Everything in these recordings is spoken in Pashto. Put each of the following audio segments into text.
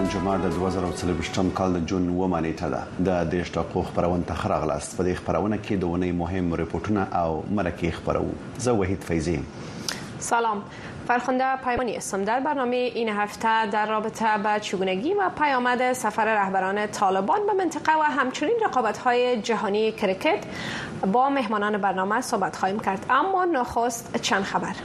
نن جمعه د 2023 کال د جون 9 نیټه ده د دیش دقیقو خبرونه تخرغلاست په دې خبرونه کې د ونې مهم ریپورتونه او مرکه خبرو زه وحید فیضی. سلام، فرخنده پیمانی هستم. در برنامه این هفته در رابطه با چگونگی و پیامد سفر رهبران طالبان به منطقه و همچنین رقابت‌های جهانی کرکت با مهمانان برنامه صحبت خواهیم کرد. اما نخست چند خبر.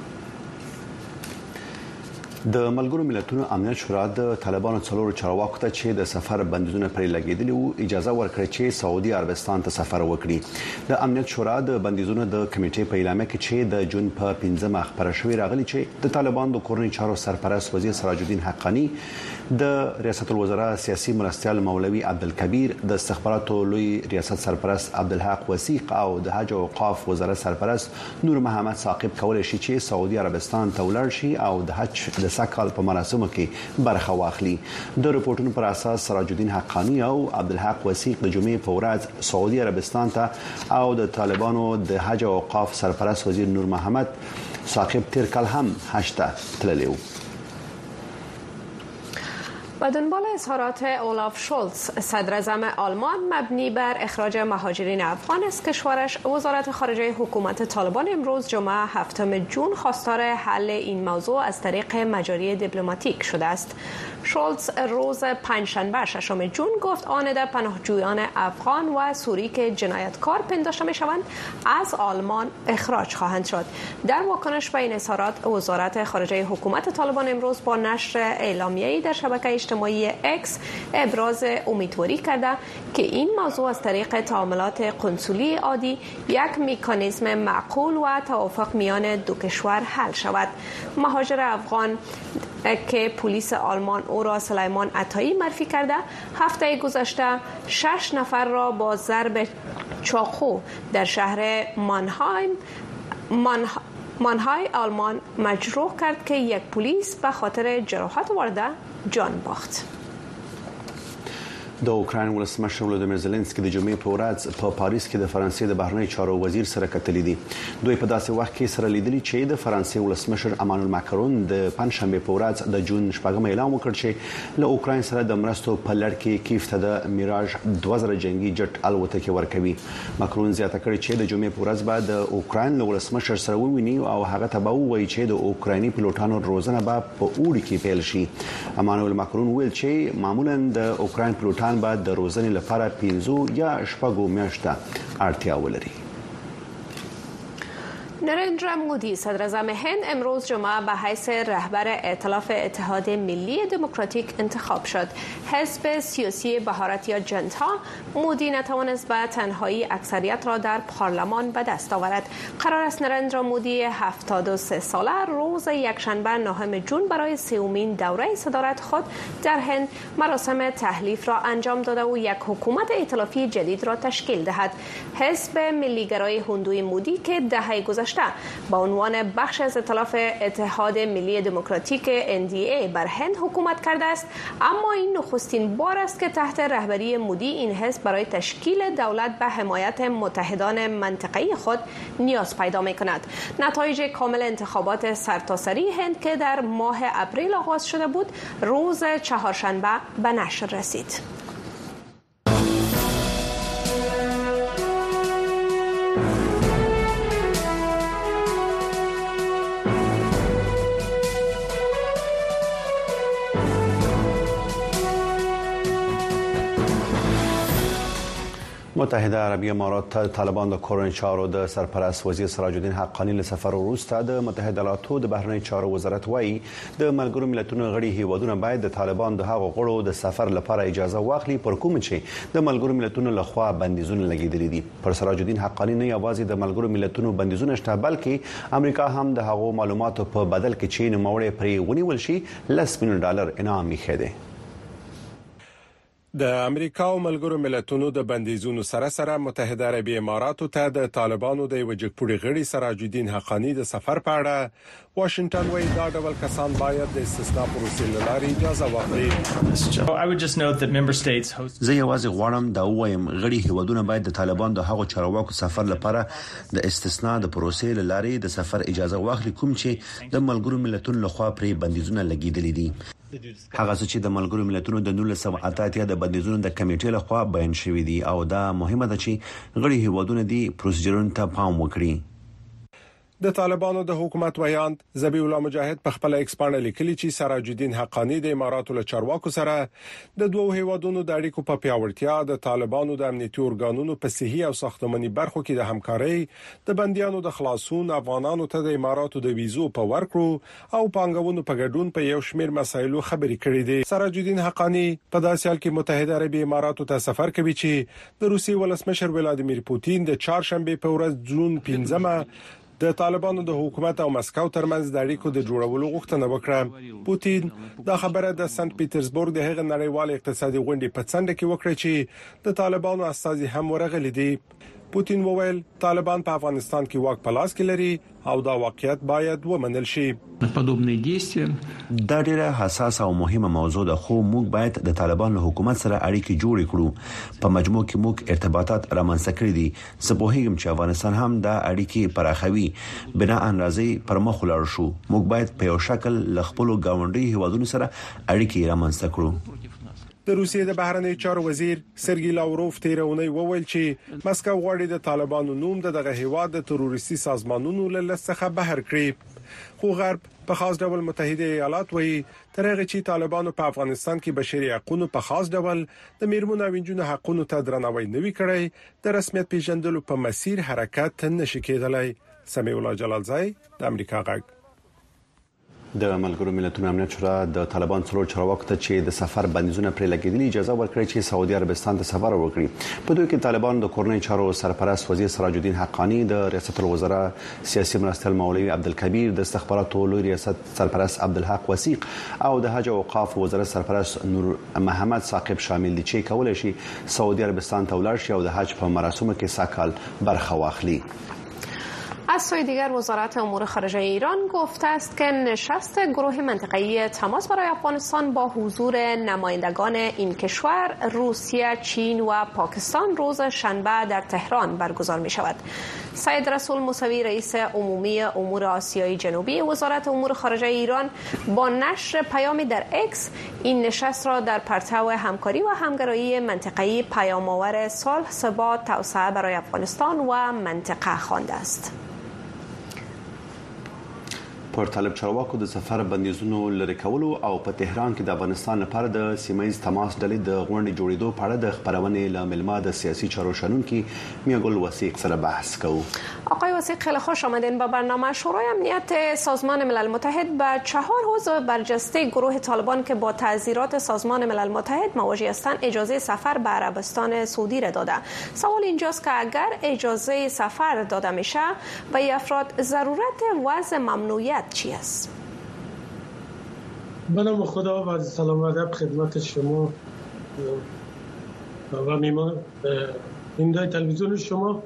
د ملګرو ملتونو امنیت شورا د طالبانو څلورو چارواکو ته چې د سفر بندیزونه پرې لګیدلي وو اجازه ورکړه چې سعودي عربستان ته سفر وکړي. د امنیت شورا د بندیزونو د کمیټې په اعلامیه کې چې د جون په 15 خبره شوې راغلي چې د طالبان د کورنۍ چارو سرپرست وزیر سراج الدین حقانی، د ریاست الوزراء سیاسي مرستیال مولوي عبدالکبیر، د استخباراتو لوی ریاست سرپرست عبدالحق وثیق او د حج او اوقاف وزارت سرپرست نور محمد ثاقب کولای شي چې سعودي عربستان ته ولاړ شي او د حج د سکهال په مراسمو کې برخه واخلي. د رپورټونو پر اساس سراج الدین حقانی او عبدالحق وثیق د جمعې په ورځ سعودي عربستان ته او د طالبانو د حج او اوقاف سرپرست وزیر نور محمد ثاقب تیر کال هم حج ته تللی و. و دنبال اظهارات اولاف شولتز صدر اعظم آلمان مبنی بر اخراج مهاجرین افغان از کشورش، وزارت خارجه حکومت طالبان امروز جمعه 7 جون خواستار حل این موضوع از طریق مجاری دیپلماتیک شده است. شولتز روز پنجشنبه 6 جون گفت آنده پناهجویان افغان و سوری که جنایتکار پنداشته میشوند از آلمان اخراج خواهند شد. در واکنش به این اظهارات وزارت خارجه حکومت طالبان امروز با نشر اعلامیه‌ای در شبکه اجتماعی اکس ابراز امیدواری کرده که این موضوع از طریق تعاملات قنصلی عادی یک مکانیزم معقول و توافق میان دو کشور حل شود. مهاجر افغان که پلیس آلمان او را سلیمان عطایی معرفی کرده هفته گذشته 6 نفر را با ضرب چاقو در شهر مانهای آلمان مجروح کرد که یک پلیس به خاطر جراحت وارده جان باخت. د اوکراین ولسمشر ولودیمیر زيلنسکي د جمعې په ورځ په پاریس کې د فرانسې د بهرنی چارو وزیر سره کتلې دي. دوی په داسې وخت کې سره لیدلي چې د فرانسې ولسمشر امانوئل ماکرون د پنځشنبه په ورځ د جون 8 اعلان وکړ چې له اوکراین سره د مرستو په لړ کې کیف ته د میراژ 2000 جنگي جټ الوتکې ورکوي. ماکرون زیاته کړې چې د جمعې په ورځ به د اوکراین له ولسمشر سره وویني او هغه ته به ووایي چې د اوکرایني پیلوټانو روزنه به په اوړي کې پیل شي. امانوئل ماکرون ویل چې معمولا د اوکراین پیلوټان بعد د روزنې لپاره 15 یا 16 میاشتې اړتیا ولري. نریندرا مودی صدر اعظم هند امروز جمعه به حیث رهبر ائتلاف اتحاد ملی دموکراتیک انتخاب شد. حزب سیاسی بهارت یا جنتا مودی نتوانست به تنهایی اکثریت را در پارلمان به دست آورد. قرار است نریندرا مودی 73 ساله روز یکشنبه 9 جون برای 3مین دوره صدارت خود در هند مراسم تحلیف را انجام داده و یک حکومت ائتلافی جدید را تشکیل دهد. حزب ملیگرای هندوی مودی که دهه گذشته با عنوان بخش از ائتلاف اتحاد ملی دموکراتیک NDA بر هند حکومت کرده است، اما این نخستین بار است که تحت رهبری مودی این حزب برای تشکیل دولت به حمایت متحدان منطقه‌ای خود نیاز پیدا می‌کند. نتایج کامل انتخابات سرتاسری هند که در ماه اپریل آغاز شده بود روز چهارشنبه به نشر رسید. متحده عربی امارات طالبان د کورنۍ چارو د سرپرست وزیر سراج الدین حقانی له سفر وروسته د متحده ایالاتو د بهرنی چارو وزارت وايي د ملګرو ملتونو غړي هیوادونه باید د طالبان د هغو غړو د سفر لپاره اجازه واخلي پر کوم چې د ملګرو ملتونو لخوا بندیزونه لګیدلي دي. پر سراج الدین حقانی نه یوازې د ملګرو ملتونو بندیزونه شته بلکې امریکا هم د هغو معلوماتو په بدل کې چې نوموړی پرې ونیول شي $10 ملیون انعام یې ده. د امریکا او ملګرو ملتونو د بندیزونو سره متحده عربی اماراتو ته د طالبانو د وجګپوړي غړي سراج الدین حقانی د سفر په اړه واشنگټن وايي دا ډول کسان باید د استثناء پروسې لاري اجازه واخلي. زه یوازې غواړم دا وایم غړي هیوادونه باید د طالبان د هغو چارواکو سفر لپاره د استثناء د پروسې لاري د سفر اجازه واخلي کوم چې د ملګرو ملتونو لخوا پرې بندیزونه لګیدلي دي. هغه څه چې د ملګرو ملتونو د 1988 د بندیزونو د کمیټې لخوا بیان شوی دی او دا مهمه ده چې غړي هیوادونه دي پروسیجرونو ته پام وکړي. د طالبانو د حکومت ویاند ذبیح الله مجاهد په خپل ایکس باندې لیکلي چې سراج الدین حقانی د اماراتو له چارواکو سره د دوه هیوادونو د اړیکو په پیاوړتیا د طالبانو د امنیتي ارګانونو په صحي او ساختماني برخو کې د همکارۍ د بنديانو د خلاصون افغانانو ته د اماراتو د ویزو په ورکړو او پانګونو په ګډون په یو شمېر مسایلو خبرې کړې دي. سراج الدین حقانی په داسې حال کې متحده عربي اماراتو ته سفر کوي چې د روسي ولسمشر ولادیمیر پوتین د چهارشنبه په ورځ جون 15 د طالبانو د حکومت او مسکو ترمنځ د اړیکو د جوړولو غوښتنه وکړه. پوتین دا خبره د سنت پیټرزبورګ د هغه نړیوال اقتصادي غونډې په څنډه کې وکړه چې د طالبانو استازي هم ورغلي دي. پوتین وویل طالبان په افغانستان کې واک په لاس کې لري او دا واقعیت باید ومنل شي. دا ډیره حساسه او مهمه موضوع ده خو موږ باید د طالبان له حکومت سره اړیکې جوړې کړو. په مجموع کې موږ ارتباطات رامنځته کړي دي. زه په هیڅ چې افغانستان هم دا اړیکې پراخوي بنا اندازې پر مخ ولاړ شو. موږ باید په یو شکل ل خپل گاونډي هیوادونو سره اړیکې رامنځته کړو. د روسیې د بهرنی چارو وزیر سرګی لاوروف تیرونی وویل چې مسکو غواړي د طالبانو نوم دغه هیواد د تروریستي سازمانونو له لسخه بهر کړي. خو غرب په خاص ډول متحده ایالات وایي ترغه چې طالبانو په افغانستان کې بشري حقوقو په خاص ډول د میرمنو او نجونو حقوقو ته درناوی نوي کړی د رسمیت پیژندلو په مسیر حرکت نشي کېدلی. سمیع الله جلالزای د امریکا غږ. د ملګرو ملتونو امنیت شورا د طالبان څلور چارواکو ته چې د سفر بندیزونه پرې لګیدلي اجازه ورکړه چې سعودي عربستان ته سفر وکړي. په دوی کې طالبان د کورنۍ چارو سرپرست وزیر سراج الدین حقانی، د ریاست الوزرا سیاسي مرستیال مولوی عبدالکبیر، د استخباراتو لوی ریاست سرپرست عبدالحق وثیق او د حج او اوقاف وزارت سرپرست نور محمد ثاقب شامل دي چې کولای شي سعودي عربستان ته ولاړ شي او د حج په مراسمو کې ساکال برخه واخلي. از سوی دیگر وزارت امور خارجه ایران گفته است که نشست گروه منطقه‌ای تماس برای افغانستان با حضور نمایندگان این کشور، روسیه، چین و پاکستان روز شنبه در تهران برگزار می شود. سید رسول موسوی رئیس عمومی امور آسیای جنوبی وزارت امور خارجه ایران با نشر پیامی در اکس این نشست را در پرتو همکاری و همگرایی منطقه‌ای پیام‌آور صلح، ثبات، توسعه برای افغانستان و منطقه خوانده است. پر طالب چارواکو د سفر بندیزونو لری کولو او په تهران کې د افغانستان لپاره د سیمایي تماس ډلې د غونډې جوړېدو په اړه د خبرونې له ملما د سیاسي چارو شنونکي میاګل وثیق سره بحث کوو. آقای وثیق خیلی خوش آمدین به برنامه. شورای امنیت سازمان ملل متحد به 4 عضو برجسته گروه طالبان که با تعزیرات سازمان ملل متحد مواجه هستند اجازه سفر به عربستان سعودی را داده. سوال اینجاست که اگر اجازه سفر داده میشه به این افراد ضرورت وضع ممنوعیت چی است؟ به نام خدا و سلام و ادب خدمت شما و میمان بیننده تلویزیون شما.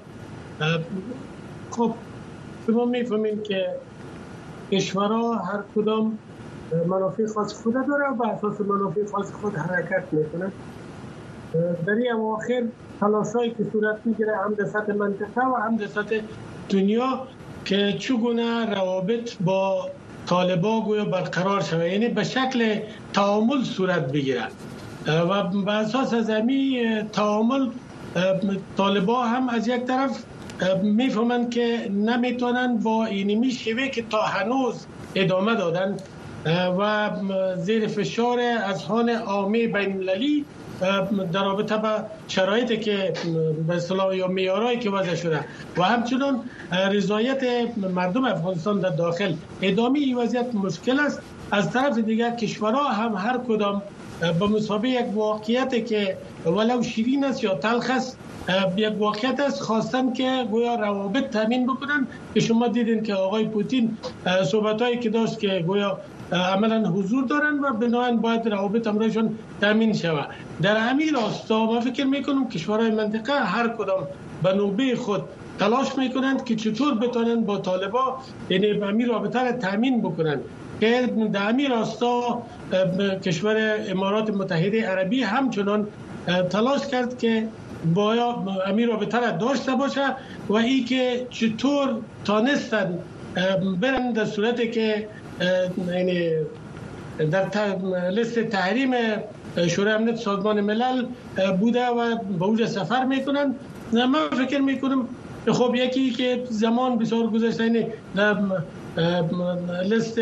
خب شما میفهمین که کشورها هر کدام منافع خاص خود داره و به اساس منافع خاص خود حرکت میکنه. در این اواخر تلاشایی که صورت میگیره هم در سطح منطقه و هم در سطح دنیا که چگونه روابط با طالبان گویا برقرار شود، یعنی به شکل تعامل صورت بگیره و به اساس از همین تعامل طالبان هم از یک طرف میفهمند که نمیتونن با اینمی شیوه که تا هنوز ادامه دادن و زیر فشار اذهان عامه بین‌المللی در رابطه با شرایطی که به اصطلاح یا معیارایی که وضع شده و همچنین رضایت مردم افغانستان در داخل ادامه این وضعیت مشکل است. از طرف دیگر کشورها هم هر کدام به مسابقه یک واقعیتی که ولو شیرین است یا تلخ است یک واقعیت است خواستن که گویا روابط تامین بکنن که شما دیدین که آقای پوتین صحبتایی که داشت که گویا عملا حضور دارن و بنابراین باید روابط امرشون تامین شود. در همین راستا ما فکر میکنم کشورهای منطقه هر کدام به نوبه خود تلاش میکنند که چطور بتونن با طالبان یعنی همین رابطه را تامین بکنن که در همین راستا کشور امارات متحده عربی همچنان تلاش کرد که باید همین رابطه را داشته باشه و این که چطور تانستن برن در صورتی که یعنی در لیست تحریم شورای امنیت سازمان ملل بوده و به اونجا سفر میکنن. من فکر میکنم خب یکی که زمان بسیار گذشته اینه لیست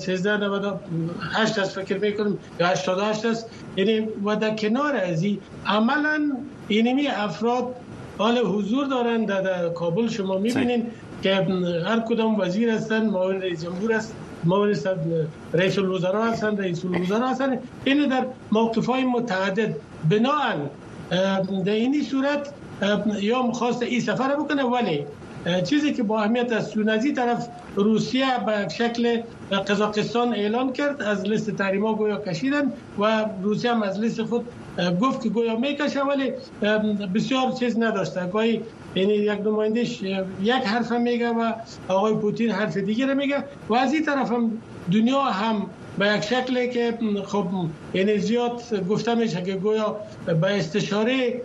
1398 است فکر میکنم یا 88 است، یعنی و در کنار از این عملا اینمی افراد حال حضور دارند در کابل. شما میبینین که هر کدام وزیر هستند، معاون رئیس جمهور است، معاون رئیس الوزراء هستند، رئیس الوزراء هستند، این در موقف‌های متعدد. بنابراین در این صورت یا مخواست این سفر بکنه، ولی چیزی که با اهمیت است چون از این طرف روسیه به شکل قزاقستان اعلان کرد از لیست تحریما گویا کشیدن و روسیه هم از لیست خود گفت که گویا میکشه، ولی بسیار چیز نداشته. گویا یعنی یک نمایندش یک حرف میگه و آقای پوتین حرف دیگه میگه و از این طرف هم دنیا هم به یک شکلی که خب یعنی زیاد گفته میشه که گویا به استشاره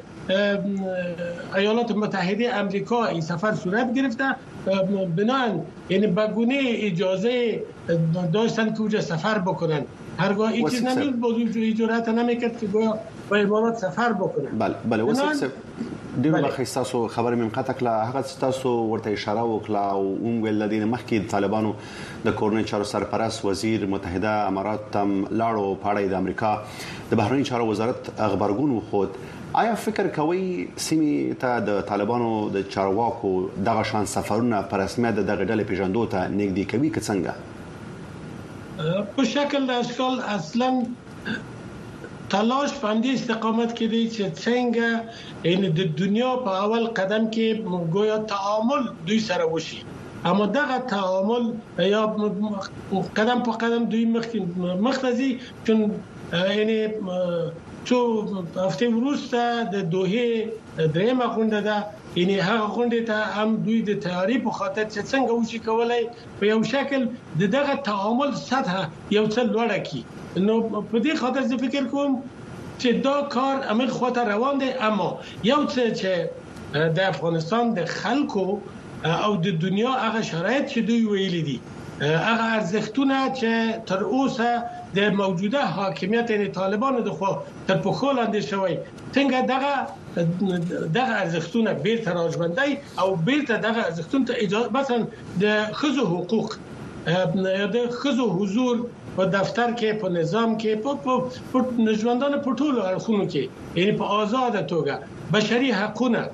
ایالات متحده آمریکا این سفر صورت گرفته، بنابراین یعنی به گونه اجازه داشتن که اونجا سفر بکنن. هرگاه این چیز نمیل بازوی جرأت نمیکرد که گویا به امارات سفر بکنن. بله وسیله ډیره مخکې تاسو خبرې مې مقطع کړه، هغه تاسو ورته اشاره وکړه او ویل د مخکې طالبانو د کورنۍ چارو سرپرست وزیر متحده امارات هم لاړو په اړه د امریکا د بهرنی چارو وزارت خبرګون خود. آیا فکر کوي سیمې ته د طالبانو د چارواکو دغه شان سفرونه په رسمیت دغه ډلې پیژندو ته نږدې کوي که څنګه؟ په شکل د اشکال اصلا تلاش په دې استقامت کې دی چې څنګه یعنی د دنیا په اول قدم کې گویا تعامل دوی سره وشي، اما دغه تعامل یا قدم په قدم دوی مختزي چون یعنی څو هفته وروسته د دوحه درېمه غونډه ده، یعنی هغه غونډه ته هم دوی د تیاری په خاطر چې څنګه وشي کولای په یو شکل دغه تعامل سطح یو څه لوړه کی. نو په دې خاطر زه فکر کوم چې دا کار امر خاطر روان دی، اما یو څه چې د افغانستان د خلکو او د دنیا هغه شرایط چې دوی ویلي دي، هغه ارزښتونه چې تر اوسه د موجوده حاکمیت یعنی طالبانو د خوا تر پخو لاندې شوی، څنګه دغه ارزښتونه بیرته راژوندي او بیرته دغه ارزښتونه ته اجازه مثلا د ښځو حقوق، د ښځو حضور په دفتر کې، په نظام کې، په ژوندانه په ټولو اړخونو کې، یعنی په آزاد توګه بشري حقونه،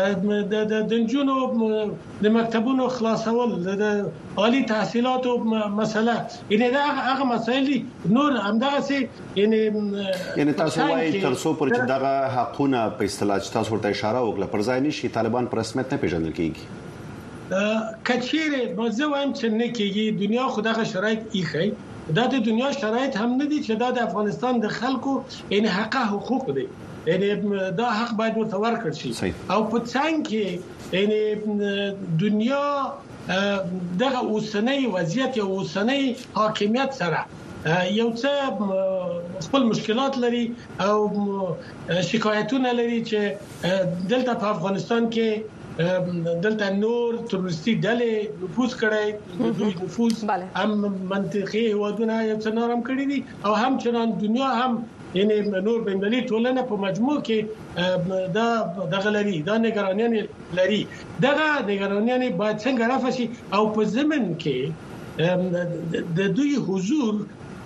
د نجونو د مکتبونو خلاصول، د عالی تحصیلاتو مسله، یعنی دا هغه مسایل دي. نور همدغه سي یعنی تاسو وايي تر څو پر چې دغه حقونه په اصطلاح تاسو ورته اشاره وکړه پر ځای نشي طالبان پر رسمیت نه پیژندل کیږي. کچيره موضوع هم چې نه کیږي، دنیا خدغه شرایط ایخی دا د دنیا شرایط هم نه دي چې دا د افغانستان د خلکو یعنی حقوق دي، یعنی دا حق باید ورته ورکړل شي او په څنګه کې یعنی دنیا دغه اوسنۍ وضعیت یا اوسنۍ حاکمیت سره یو څه خپل مشکلات لري او شکایتونه لري چې دلته په افغانستان کې دلته نور تروریستي ډلې نفوذ کړي، دوی نفوذ هم منطقي ودونه یو څه نورم کړی دي او هم چنان دنیا هم یعنی نور بین‌المللي ټولنه په مجموع کې دا دغه لري، دا نگرانیان لري، دغه نگرانیان باید څنګه رفع شي او په ضمن کې د دوی حضور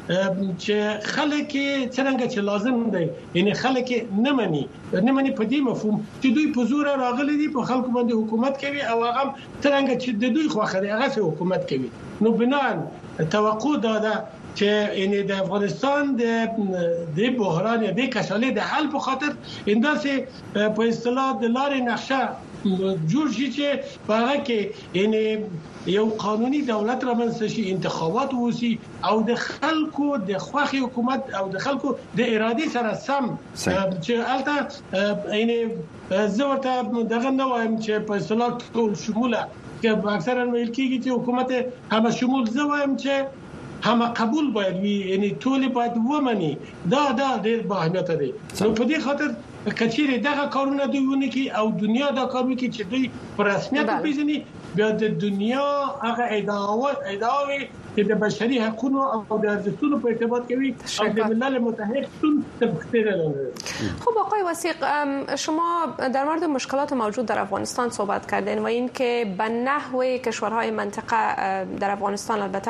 چې خلک څنګه چې لازم دی، یعنی خلک نه مني په دې مفهوم چې دوی په زور راغلي دي، په خلکو باندې حکومت کوي او هغه څنګه چې د دوی خوخه دی هغه حکومت کوي. نو بنان توقع دا چې یعنی د افغانستان د بحران د کشالې د حل په خاطر انداسه په اصطلاح د لارې نقشه جوړ شي چې په هغه کې یعنی یو قانوني دولت رامنځته شي، انتخابات وشي او د خلکو د خوخي حکومت او د خلکو د اراده سره سم چې البته یعنی زه ورته دغه نه وایم چې په اصطلاح ټول شموله کې اکثرا ویل کېږي چې حکومت هم شمول، زه وایم چې هم قبول باید وي، یعنی ټول باید ومني. دا ډېر با اهمیت دی. نو په دې خاطر کچېره دغه کارونه دوی ونه کی او دنیا دا کار وکړي چې دوی په رسمیت پیژني، بیا د دنیا هغه ادعاوي که د بشري حقوقو او د ارزښتونو په ارتباط کوي او د ملل متحد تون تفکر داره. خب آقای وثیق، شما در مورد مشکلات موجود در افغانستان صحبت کردین و این که به نحو کشورهای منطقه در افغانستان البته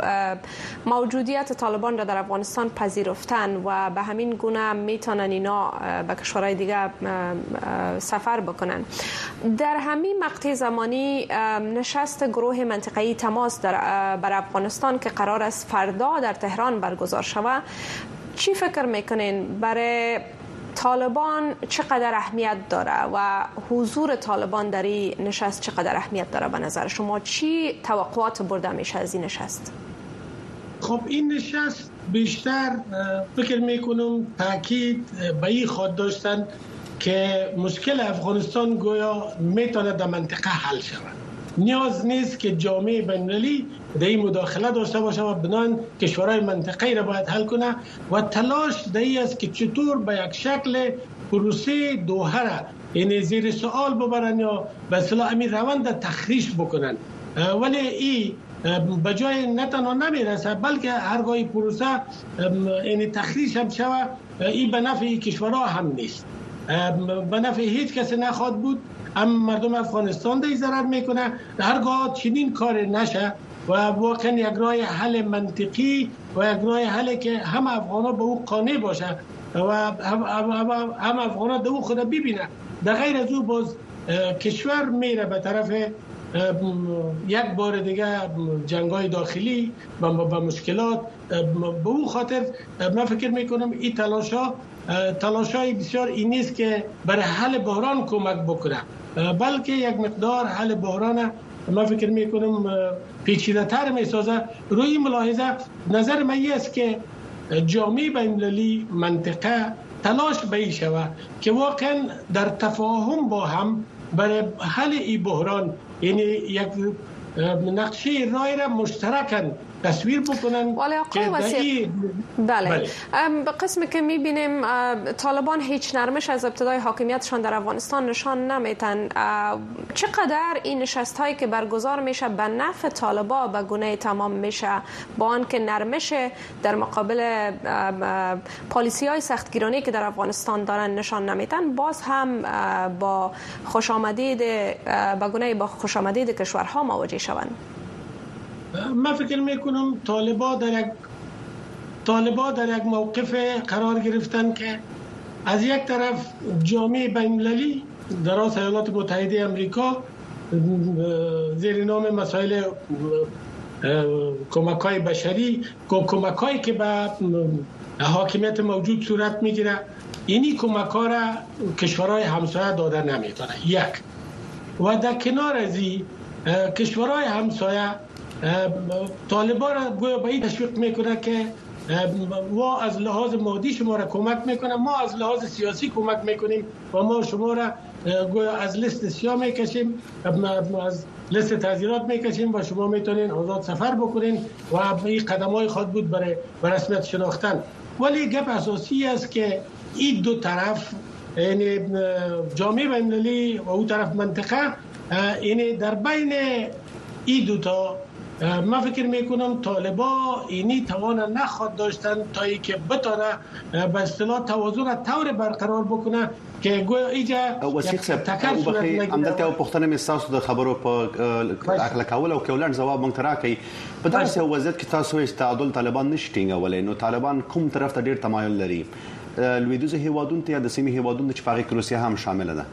موجودیت طالبان را در افغانستان پذیرفتن و به همین گونه میتونن اینا به کشورهای دیگه سفر بکنن. در همین مقطع زمانی نشست گروه منطقه‌ای تماس بر افغانستان که قرار است فردا در تهران برگزار شود، چی فکر میکنین برای طالبان چقدر اهمیت داره و حضور طالبان در این نشست چقدر اهمیت داره؟ به نظر شما چی توقعات برده میشه از این نشست؟ خب این نشست بیشتر فکر میکنم تاکید به این خواهد داشتن که مشکل افغانستان گویا میتونه در منطقه حل شود. نیاز نیست که جامعه بین‌المللی در این مداخله داشته باشه و بنان کشورهای منطقه‌ای را باید حل کنه و تلاش در این است که چطور به یک شکل پروسه دوحه را یعنی زیر سوال ببرن یا به اصطلاح امیر روند تخریش بکنن. ولی این به جای نه تنها نمیرسه بلکه هرگاه پروسه یعنی تخریش هم شوه، این به نفع کشورها هم نیست، به نفع هیچ کسی نخواد بود. هم مردم افغانستان دیگه ضرر میکنه. هرگاه چنین کار نشه و واقعا یک راه حل منطقی و یک راه حل که هم افغانا به او قانع باشه و هم افغانا به او خود ببینه، در غیر از او باز کشور میره به طرف یک بار دیگه جنگ‌های داخلی و مشکلات. به او خاطر من فکر میکنم این تلاش‌های بسیار این نیست که برای حل بحران کمک بکنه، بلکه یک مقدار حل بحران من فکر میکنم پیچیده‌تر میسازه. روی ملاحظه نظر من است که جامعه بین‌المللی منطقه تلاش به شود که واقعا در تفاهم با هم برای حل این بحران یعنی یک نقشه رای را مشترکاً تصویر بکنن. ولی آقای وثیق، بله به قسمی که میبینیم طالبان هیچ نرمش از ابتدای حاکمیتشان در افغانستان نشان نمیتن. چقدر این نشست هایی که برگزار میشه به نفع طالبا به گونه تمام میشه با آنکه نرمش در مقابل پالیسی های سختگیرانه که در افغانستان دارن نشان نمیتن، باز هم با خوشامدید به گونه با خوشامدید کشورها مواجه شوند؟ من فکر میکنم طالبا در یک موقف قرار گرفتن که از یک طرف جامعه بین‌المللی در ایالات متحده آمریکا زیر نام مسائل کمک‌های بشری، کمک‌هایی که به حاکمیت موجود صورت میگیره، اینی کمک‌ها را کشورهای همسایه داده نمیتونه. یک و در کنار از این کشورهای همسایه طالبان را گویا به این تشویق میکنه که ما از لحاظ مادی شما را کمک میکنیم، ما از لحاظ سیاسی کمک میکنیم و ما شما را گویا از لیست سیاه میکشیم، از لیست تعزیرات میکشیم و شما میتونین آزاد سفر بکنین و این قدم‌های خود بود برای رسمیت شناختن. ولی گپ اساسی است که این دو طرف یعنی جامعه بین‌المللی و اون طرف منطقه یعنی در بین این دو تا من فکر میکنم طالبا اینی توان نخواد داشتن تا ای که بتونه به اصطلاح توازن را طور برقرار بکنه که گویا اینجا وثیق صاحب همدلته او پښتنه مې تاسو د خبرو په اخلاق کول او کولن جواب مونږ راکړي په داسې وضعیت کې تاسو تعادل طالبان نشټینګولې نو طالبان کوم طرف ته ډیر تمایل لري؟ لویدیځ هیوادونو ته یا د سیمې هیوادونو چې پاکي روسیه هم شامل ده؟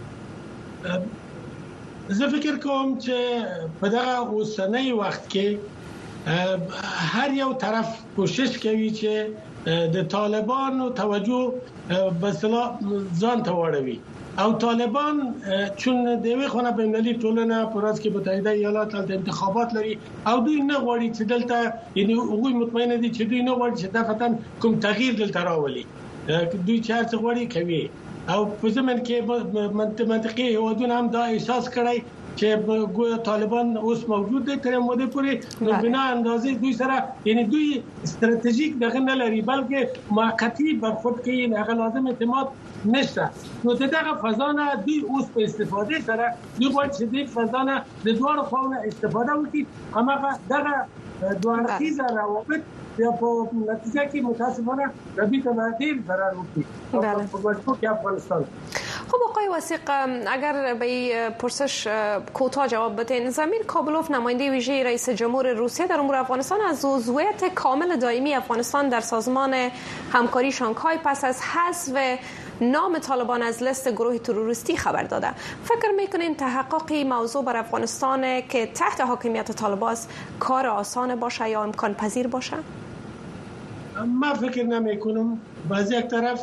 زه فکر کوم چې په دغه اوسنۍ وخت کې هر یو طرف کوشش کوي چې د طالبانو توجه به اصطلاح ځان ته واړوي او طالبان چون دوی خونه بین‌المللي ټولنه پرځ کې متحده ایالات د انتخابات لري او دوی نه غواړي چې دلته یعنی هغوی مطمئن دي چې دوی نه غواړي چې دفتن کوم تغییر دلته راولي، دوی چې هر څه غواړي کوي او په زمن کې منطقي هیوادونه هم دا احساس کړی چې ګویا طالبان اوس موجود دي تر موده پورې نو بنا اندازې دوی سره یعنی دوی استراتیژیک دغه نه لري بلکې موقتی برخورد کوي، هغه لازم اعتماد نشته. نو دغه فضا نه دوی اوس په استفاده سره دوی غواړي چې دغه فضا نه د دوه خواونو استفاده وکړي، همغه دغه دوه اړخیزه روابط یا په نتیجه کې متاسفانه ربی ته ډیر ضرر وکړي په مشکوک افغانستان. خب آقای وثیق، اگر به پرسش کوتاه جواب بدین، زمیر کابلوف نماینده ویژه رئیس جمهور روسیه در امور افغانستان از عضویت کامل دائمی افغانستان در سازمان همکاری شانگهای پس از حذف نام طالبان از لیست گروه تروریستی خبر داده. فکر میکنین تحقق موضوع بر افغانستان که تحت حاکمیت طالبان کار آسان باشه یا امکان پذیر باشه؟ ما فکر نمیکنم. از یک طرف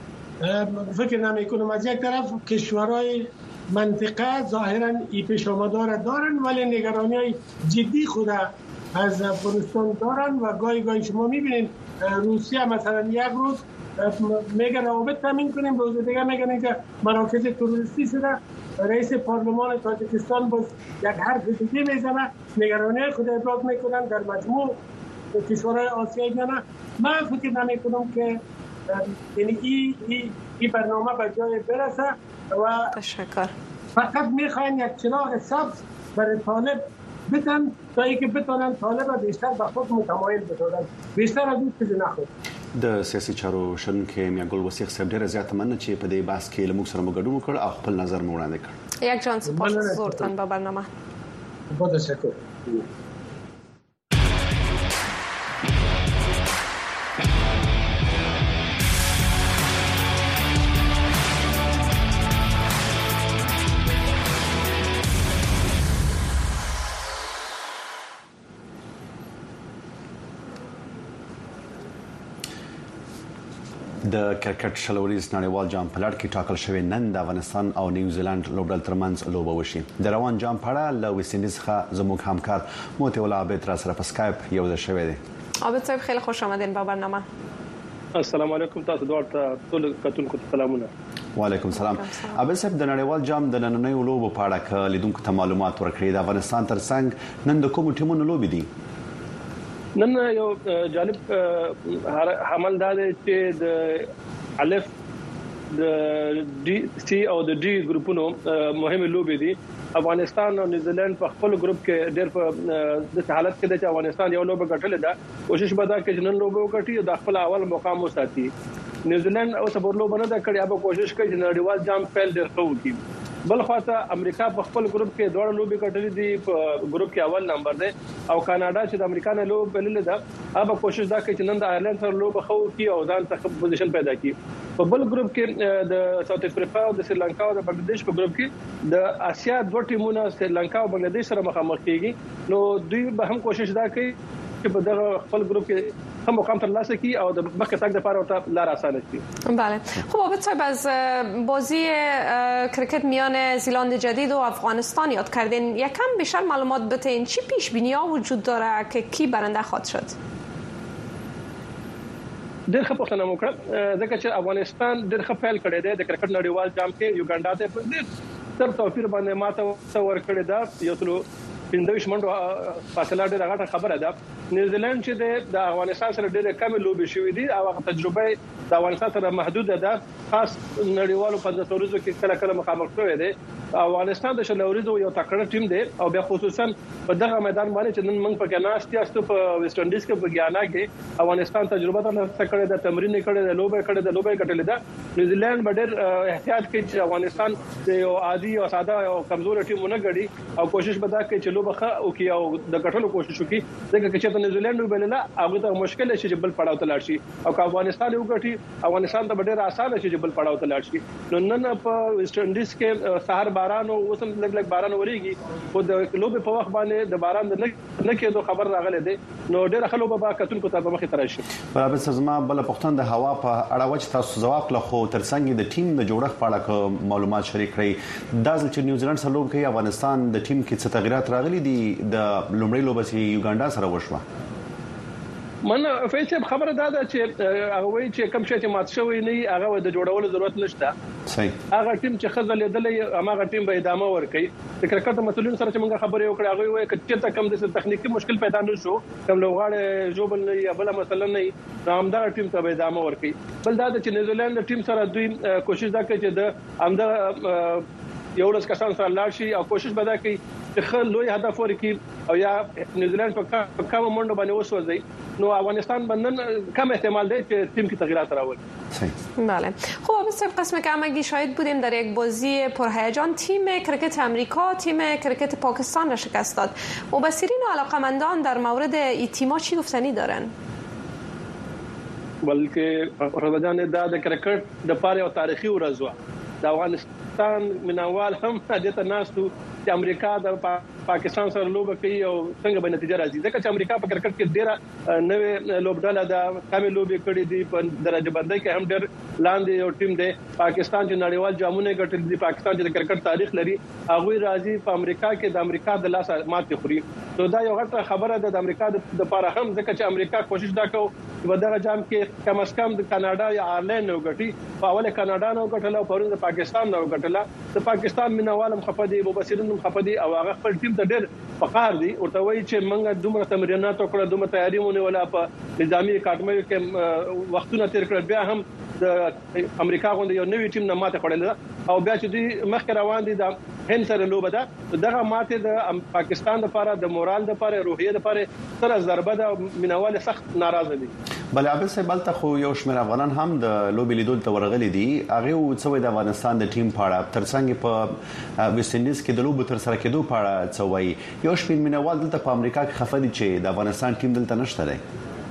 از یک طرف کشورهای منطقه ظاهرا این پیش آمده دارن، ولی نگرانی جدی خود از افغانستان دارن و گاهی شما میبینید روسیه مثلا یک روز میگه روابط تامین کنیم، روز دیگه میگن که مراکز تروریستی شده. رئیس پارلمان تاجیکستان باز یک حرف دیگه میزنه، نگرانی خود ابراز میکنن در مجموع کشورهای آسیایی. نه من فکر نمیکنم که یعنی این برنامه به جای برسه و تشکر. فقط میخواین یک چراغ سبز برای طالب بدن تا اینکه بتونن طالب بیشتر به خود متمایل بدونن، بیشتر از اون چیزی نخواد. د سیاسي چارو شنونکي میاګل وثیق صاحب ډیره زیاته مننه چې په دې بحث کې له موږ سره مو ګډون وکړ او خپل نظر مو وړاندې کړ. یک جان سپاس زورتان به برنامه. با تشکر. د کرکټ شلوریز نړیوال جام په لړ کې ټاکل شوی نن د افغانستان او نیوزیلند لوبډل ترمنځ لوبه وشي. د روان جام په اړه له ویسټ انډیز څخه زموږ همکار موتی الله عابد را سره په سکایپ یو ځای شوی دی. عابد صاحب خیلی خوش آمدین به برنامه. السلام علیکم، تاسو دوه ټول کتونکو ته سلامونه. وعلیکم السلام. عابد صاحب د نړیوال جام د نننۍ لوبو په اړه ک لیدونکو ته معلومات ورکړي. د افغانستان ترڅنګ نن د کوم ټیمونو لوبې دي؟ نن یو جالب عمل دا دی چې د الف د ډي سي او د ډي ګروپونو مهمه لوبې دي. افغانستان او نیوزیلند په خپل ګروپ کې ډېر په د حالت کې د افغانستان یو لوبه ګټلې ده. کوشش به دا کوي چې نن لوبه وکړي او د خپل اول مقام وساتي. نیوزیلند او صبر لوبه نه دا کړي، به کوشش کوي چې نړیوال جام پیل ډېر ښه وکړي. بل خاصه امریکا په خپل ګروپ کې دوه لوبي کټلې دي، په ګروپ کې اول نمبر دی او کاناډا چې د امریکا نه لوب بلل ده، هغه کوشش دا کوي چې نن د آیرلند سره لوب خو کی او ځان ته پوزیشن پیدا کړي. په بل ګروپ کې د ساوث افریقا او د سریلانکا او د بنگلاديش په ګروپ کې د اسیا دوه ټیمونه سریلانکا او بنگلاديش سره مخامخ کیږي. نو دوی به هم کوشش دا کوي چې په دغه خپل ګروپ کې هم مقام ترلاسه کی او د مخکې تګ لپاره ورته لار آسانه کړي. بله. خب عابد صاحب از بازی کرکت میان زیلند جدید و افغانستان یاد کردین، یکم بیشتر معلومات بدین. چی پیش بینی ها وجود داره که کی برنده خواهد شد؟ ډېر ښه پوښتنه وکړه، ځکه چې افغانستان ډېر ښه پیل کړی دی. د کرکټ نړیوال جام کې یوګانډا ته په ډېر تر توفیر باندې ماته ورکړې ده. یو څلو 15 منټو فاصله ډېره غټه خبره ده. نیوزیلند چې د افغانستان سره ډېره کم لوبې شوې دي او تجربه د افغانستان سره محدوده ده، خاص نړیوالو په ځاتورزو کې کله مخامخ شوی دی. افغانستان د شلوريزو یو تکړه ټیم دی او بیا خصوصا په دغه میدان باندې چې نن موږ په کې ناشتي استو په ویسټ انډیز کې په ګیانا کې افغانستان تجربه ترلاسه کړې ده، تمرین کړی دی، لوبه ګټلې ده. نیوزیلند به ډېر احتیاط کوي چې افغانستان د یو عادي او ساده او کمزور ټیم نه غړي او کوشش به دا کوي چې لوبه ښه وکړي او د ګټلو کوشش وکړي. ځکه چې نیوزیلند وبلله هغه ته مشکل شي چې بل پړاو ته لاړ شي او که افغانستان یو غټي افغانستان ته ډېر آسان شي چې بل پړاو ته لاړ شي. نو نن په ویسټ انډیز کې سحر باران او اوسم لګ باران وریږي او د لوبې په وخت باندې د باران د نه کېدو خبر راغله دي. نو ډېر خلک به کتونکو ته په مخه ترشي. برابر سزما بل پښتون د هوا په اړه وچ تاسو جواب له خو ترڅنګ د ټیم د جوړښت په اړه معلومات شریک کړئ. دا ځل چې نیوزیلند سره لوب کوي افغانستان د ټیم کې څه تغیرات راغلي دي د لومړی لوبه چې یوګانډا سره وشوه؟ من فیصل خبره دا ده چې هغه وایي چې کوم شي چې مات شوی نه هغه د جوړولو ضرورت نشته. صحیح. هغه ټیم چې خزل لیدلې هغه ټیم به ادامه ورکړي. د کرکټ مسولین سره چې موږ خبرې وکړې هغه وایي چې ته کم د تخنیکی مشکل پیدا نه شو، کوم لوغاړې جوبل نه یا بل مثلا نه همدا ټیم ته به ادامه ورکړي. بل دا چې نیوزیلند ټیم سره دوی کوشش دا کوي چې د همدا یو ورځ کسان سره لاړ شي او کوشش به دا کوي چې خل لوی هدف ورکړي او یا نیوزیلند په کوم منډه باندې وسوځي نو افغانستان باندې کم احتمال دی چې تیم کې تغییرات راوړي. بله خب آبستر قسم که همگی شاهد بودیم در یک بازی پرهیجان تیم کرکت امریکا تیم کرکت پاکستان را شکست داد. مبصرین و علاقمندان در مورد این تیم‌ها چی گفتنی دارن؟ بلکې رضاجان د کرکټ د پاره او تاریخي ورځ د افغانستان منوال هم د تناستو چې امریکا د پاکستان سره لوبه کوي او څنګه به نتیجه راځي ځکه چې امریکا په کرکټ کې ډیره نوې لوبډاله د کمې لوبې کړې دي په درجه بندۍ کې هم ډېر لاندې یو ټیم دی. پاکستان چې نړیوال جامونه ګټل دي پاکستان چې د کرکټ تاریخ لري هغه راځي په امریکا کې د امریکا د لاس ماتې خوري. نو دا یو غټه خبره ده د امریکا د لپاره هم ځکه چې امریکا کوشش دا کوي چې په دغه جام کې کم از کم د کاناډا یا آیرلند نو ګټي په اوله کاناډا نو ګټل او پرون د پاکستان نو ګټل د پاکستان مینوالم خپدي مبصرین خپدي او هغه خپل ټیم ته ډېر فخر دي او ته وایي چې موږ دومره تمرینات وکړو دومره تیاری مونږ ولا په نظامی اکاډمي کې وختونه تیر کړل بیا هم د امریکا غونډه یو نوې ټیم نه ماته کړل او بیا چې دوی مخکې روان دي د هند سره لوبه ده دغه ماته د پاکستان لپاره د مورال لپاره روحیه لپاره سره ضربه ده مینوال سخت ناراضه دي. بل عبد صاحب بلته خو یو شمېر افغانان هم د لوبې لیدل ته ورغلي دي هغه څوې د افغانستان د ټیم پاړه ترڅنګ په ویسټ انډیز کې د لوبو تر سره کېدو پاړه څوې یو شپږ مینوال دلته په امریکا کې خفه دي چې د افغانستان ټیم دلته نشته دی.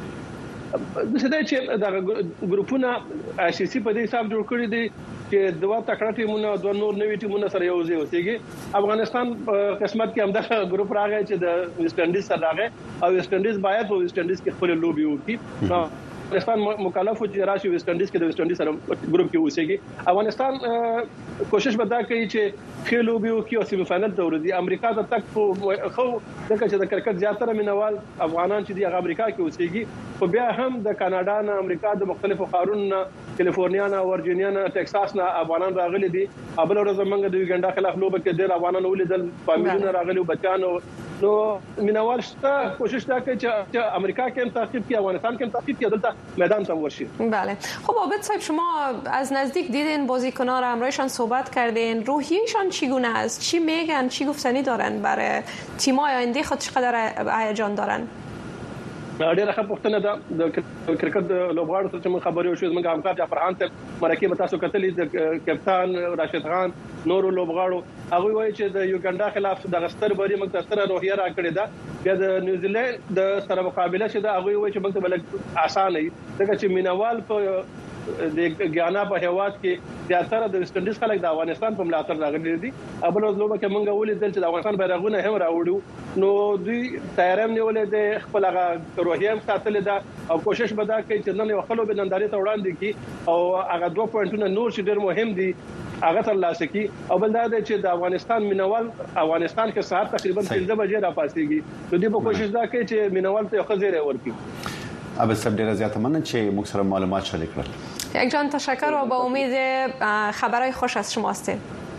د څه چې د ګروپونه ICC په دې حساب جوړ کړی دي چې دوه تکړه ټیمونه دوه نور نوي ټیمونه سره یو ځای اوسېږي. افغانستان قسمت کې همدغه ګروپ راغی چې د ویسټ انډیز سره راغی او ویسټ انډیز باید په ویسټ انډیز کې خپل لوبي وکړي. افغانستان مکلف و چې راشي ویسټ انډیز کې د ویسټ انډیز سره ګروپ کې اوسېږي. افغانستان کوشش به دا کوي چې خېلو به وکړي او سیمه فائنل ته ورځي. امریکا ته تک خو دغه چې د کرکټ زیاتره مینوال افغانان چې د امریکا کې اوسېږي خو بیا هم د کاناډا نه امریکا د مختلفو ښارونو کیلیفورنیا نه ورجینیا نه ټکساس نه افغانان راغلي دي. ابل ورځ موږ د یوګنډا خلاف لوبه کې ډېر افغانان ولیدل فامیلونه راغلي بچانو نو مینوال شته کوشش دا کوي چې امریکا کې هم تعقیب کوي افغانستان کې هم تعقیب کوي دلته میدان سم ورشي. بله خب عابد صاحب شما از نزدیک دیدین بازیکن‌ها رو همراهشان صحبت کردین روحیه‌شان چگونه است چی میگن چی گفتنی دارن برای تیم‌های آینده خود چقدر هیجان دارن؟ ډیره ښه پوښتنه ده د کرکټ لوبغاړو سره چې موږ خبرې وشو موږ همکار جعفر خان ته مرکه تاسو کتلې د کپتان راشد خان نورو لوبغاړو هغه وایي چې د یوګنډا خلاف د غستر بری موږ تاسو روحیه را کړې ده بیا د نیوزیلند د سره مقابله شته هغه وایي چې موږ بل آسان نه ځکه چې مینوال په د ګانا په هواد کې زیاتره د ویسټ انډیز خلک د افغانستان په ملاتړ راغلي دي. ابل ورځ لوبه کې موږ ولیدل چې د افغانستان بیرغونه هم راوړو نو دوی تیارم نیولې د خپل هغه روحیه ساتلې ده او کوشش به دا کوي چې نن یو خلک بننداري ته وړاندې کی او هغه 2 پوینټونه نور چې ډېر مهم دي هغه ترلاسه کی او بل دا چې د افغانستان مینوال افغانستان کې ساعت تقریبا 3 بجې را پاسيږي نو دوی په کوشش دا کوي چې مینوال ته یو خزیره ورکړي. ابل صاحب ډیره زیاته مننه چې موږ سره معلومات شریک کړل. یک جان تشکر و با امید خبرهای خوش از شما هستیم.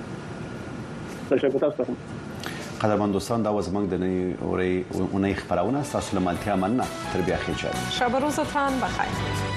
تشکر تاسو. قدرمن دوستان دا زموږ د نوې اونۍ خبرونه تاسو له ملتیا مننه تر بیا خیر. شب و روزتان بخیر.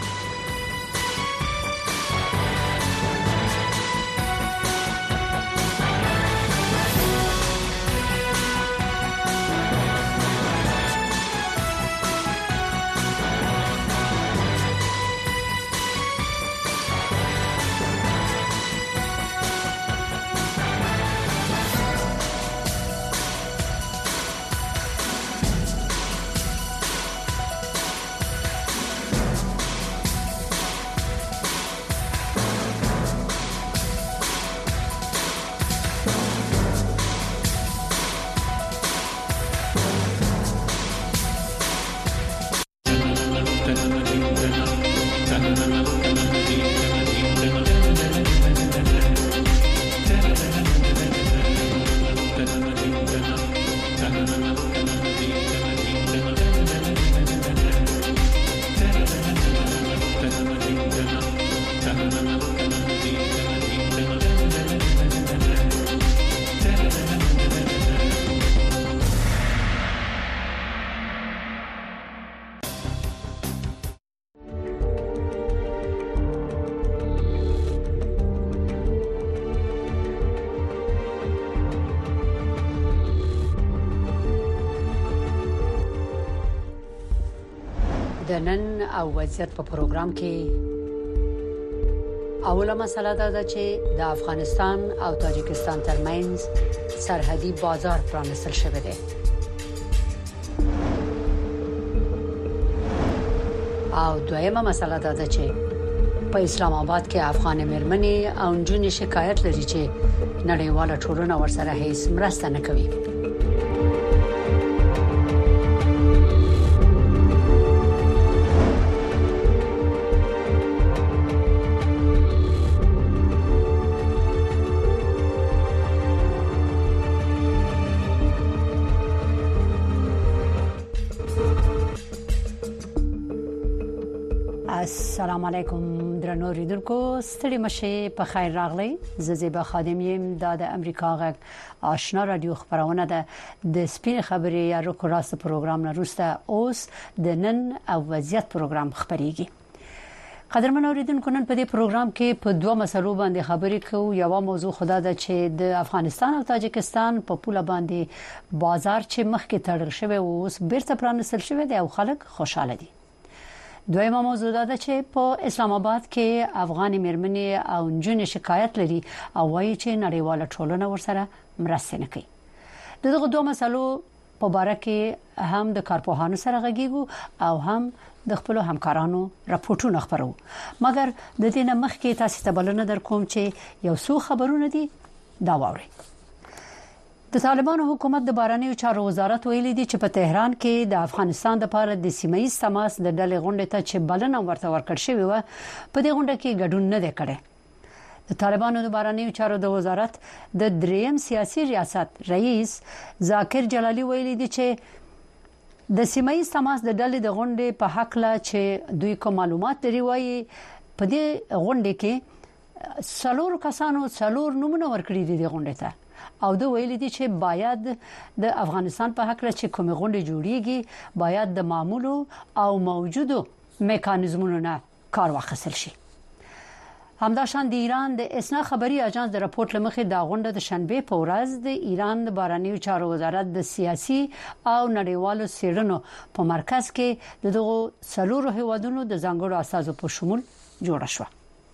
د نن او وضعیت په پروګرام کې اوله مسله دا ده چې د افغانستان او تاجکستان ترمنځ سرحدي بازار پرانستل شوی دی او دویمه مسله دا ده چې په اسلام آباد کې افغان مېرمنې او نجونې شکایت لري چې نړیواله ټولنه ورسره هیڅ مرسته نه کوي. السلام علیکم درنو ریډونکو ستړي مشه په خیر راغلی زیبا خادم یم د امریکا غږ آشنا رادیو خبرونه ده د سپین خبري یا روکو راست پروګرام نه روسته اوس د نن او وضعیت پروګرام خبريږي. قدرمن اوریدونکو نن په دې پروګرام کې په دوه مسلو باندې خبرې کوو. یو موضوع خدا ده چې د افغانستان او تاجکستان په پوله باندې بازار چې مخکې تړل شوی اوس بیرته پرانستل شوی دی او خلک خوشاله دي. دویمه موضوع ده چې په اسلام آباد کې افغان مېرمنې او نجونې شکایت لري او وایي چې نړیواله ټولنه ورسره مرسته نه کوي. دغه دوه مسلو په اړه کې هم د کارپوهانو سره غږیږو او هم د خپل همکارانو راپورټونه خبرو. مګر د دې نه مخکې تاسو ته بلنه درکوم چې یو څو خبرونه دي دا واورئ. د طالبانو حکومت د بهرنیو چارو وزارت ویلي دی چې په تهران کې د افغانستان لپاره د سیمه‌ایز تماس د ډلې غونډې ته چې بلنه ورته ورکړ شوی و په دې غونډه کې ګډون نه وکړي. د طالبانو د بهرنیو چارو د وزارت د دریم سیاسي ریاست رئیس ذاکر جلالی ویلي دی چې د سیمه‌ایز تماس د ډلې د غونډې په حق لا چې دوی کوم معلومات لري وایي په دې غونډه کې څلور کسانو څلور نومونه ورکړي دي د غونډې ته او د ویل دي چې باید د افغانستان په حق لچې کومه غونډه جوړیږي باید د معمولو او موجودو میکانیزمونو نه کار واخیستل شي. همداشان د ایران د اسنا خبري اژانس د راپورټ لمخې د غونډه د شنبه په ورځ د ایران د بهرنیو چارو وزارت د سیاسي او نړیوالو څېړنو په مرکز کې دغه څلورو هیوادونو د ځانګړو اساسو په شمول جوړ شو.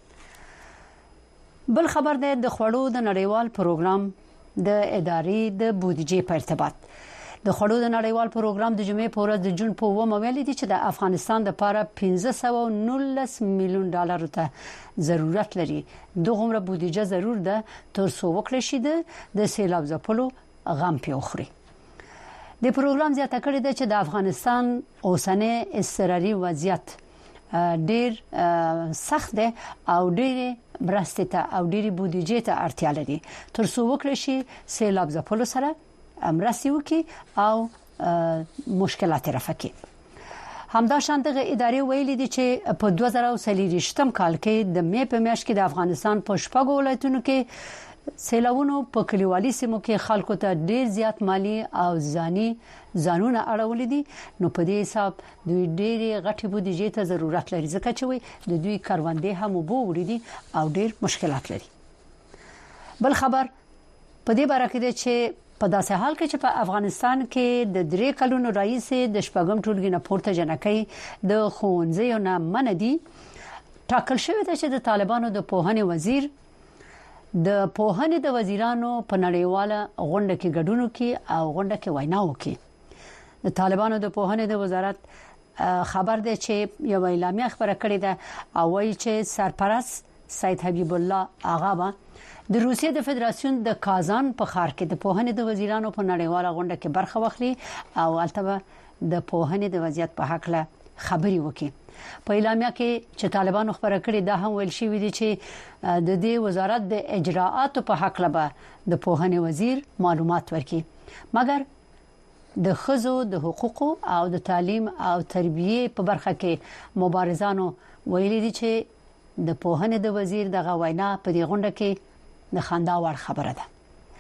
بل خبر ده د خوړو د نړیوال پروګرام د ادارې د بودیجې په ارتباط د خوړو د نړیوال پروګرام د جمعې په ورځ د جون په 1 ویل دي چې د افغانستان لپاره 1519 میلیون ډالر ته ضرورت لري. دغه بودیجه ضرور ده تر څو وکړي شي د سیلاب ځپلو غم پیوخري. د پروګرام زیاته کړې ده چې د افغانستان اوسنۍ اضطراري وضعیت ډیر سخت ده او ډیر برسته ته او ډیر بودیجې ته اړتیا لري تر څو وکړي شي سیلاب ځپلو سره مرستې وکړي او مشکلات رفع کړي. همداشان دغه ادارې ویلي دي چې په 2023 کال کې د مې په میاشت کې د افغانستان په شپږو ولایتونو کې سیلابونو په کلیوالي سیمو کې خلکو ته ډیر زیات مالی او ځانونه اړولې دي. نو په دې حساب دوی ډېری غټي بودیجې ته ضرورت لري ځکه چې وي د دوی کاروندې هم وبوري دي او ډیر مشکلات لري. بل خبر په دې باره کې دی چې په داسې حال کې چې په افغانستان کې د 3 کلونو رئیس د شپږم ټولګي نه پورته جنکۍ د ښوونځیو نه منډي ټاکل شوی دی چې د طالبانو د پوهنې وزیر د پوهنې د وزیرانو په نړیواله غونډه کې ګډون کوي او غونډه کې وینا وکړي. د طالبانو د پوهنې د وزارت خبر دی چې یو اعلامیه خبره کړې ده او وایي چې سرپرست سید حبیب الله آغا د روسیې د فدراسیون د کازان په ښار کې د پوهنې د وزیرانو په نړیواله غونډه کې برخه واخلي او البته د پوهنې د وضعیت په حق له خبري وکړي. په اعلامیه کې چې طالبانو خبره کړې ده هم ویل شوی دی چې د دې وزارت د اجراءاتو په حق له د پوهنې وزیر معلومات ورکړي. مګر د خزو د حقوقو او د تعلیم او تربیه په برخه کې مبارزانو ویلي دي چې د پوهنې د وزیر دغه وینا په دې غونډه کې د خندا وړ خبره ده.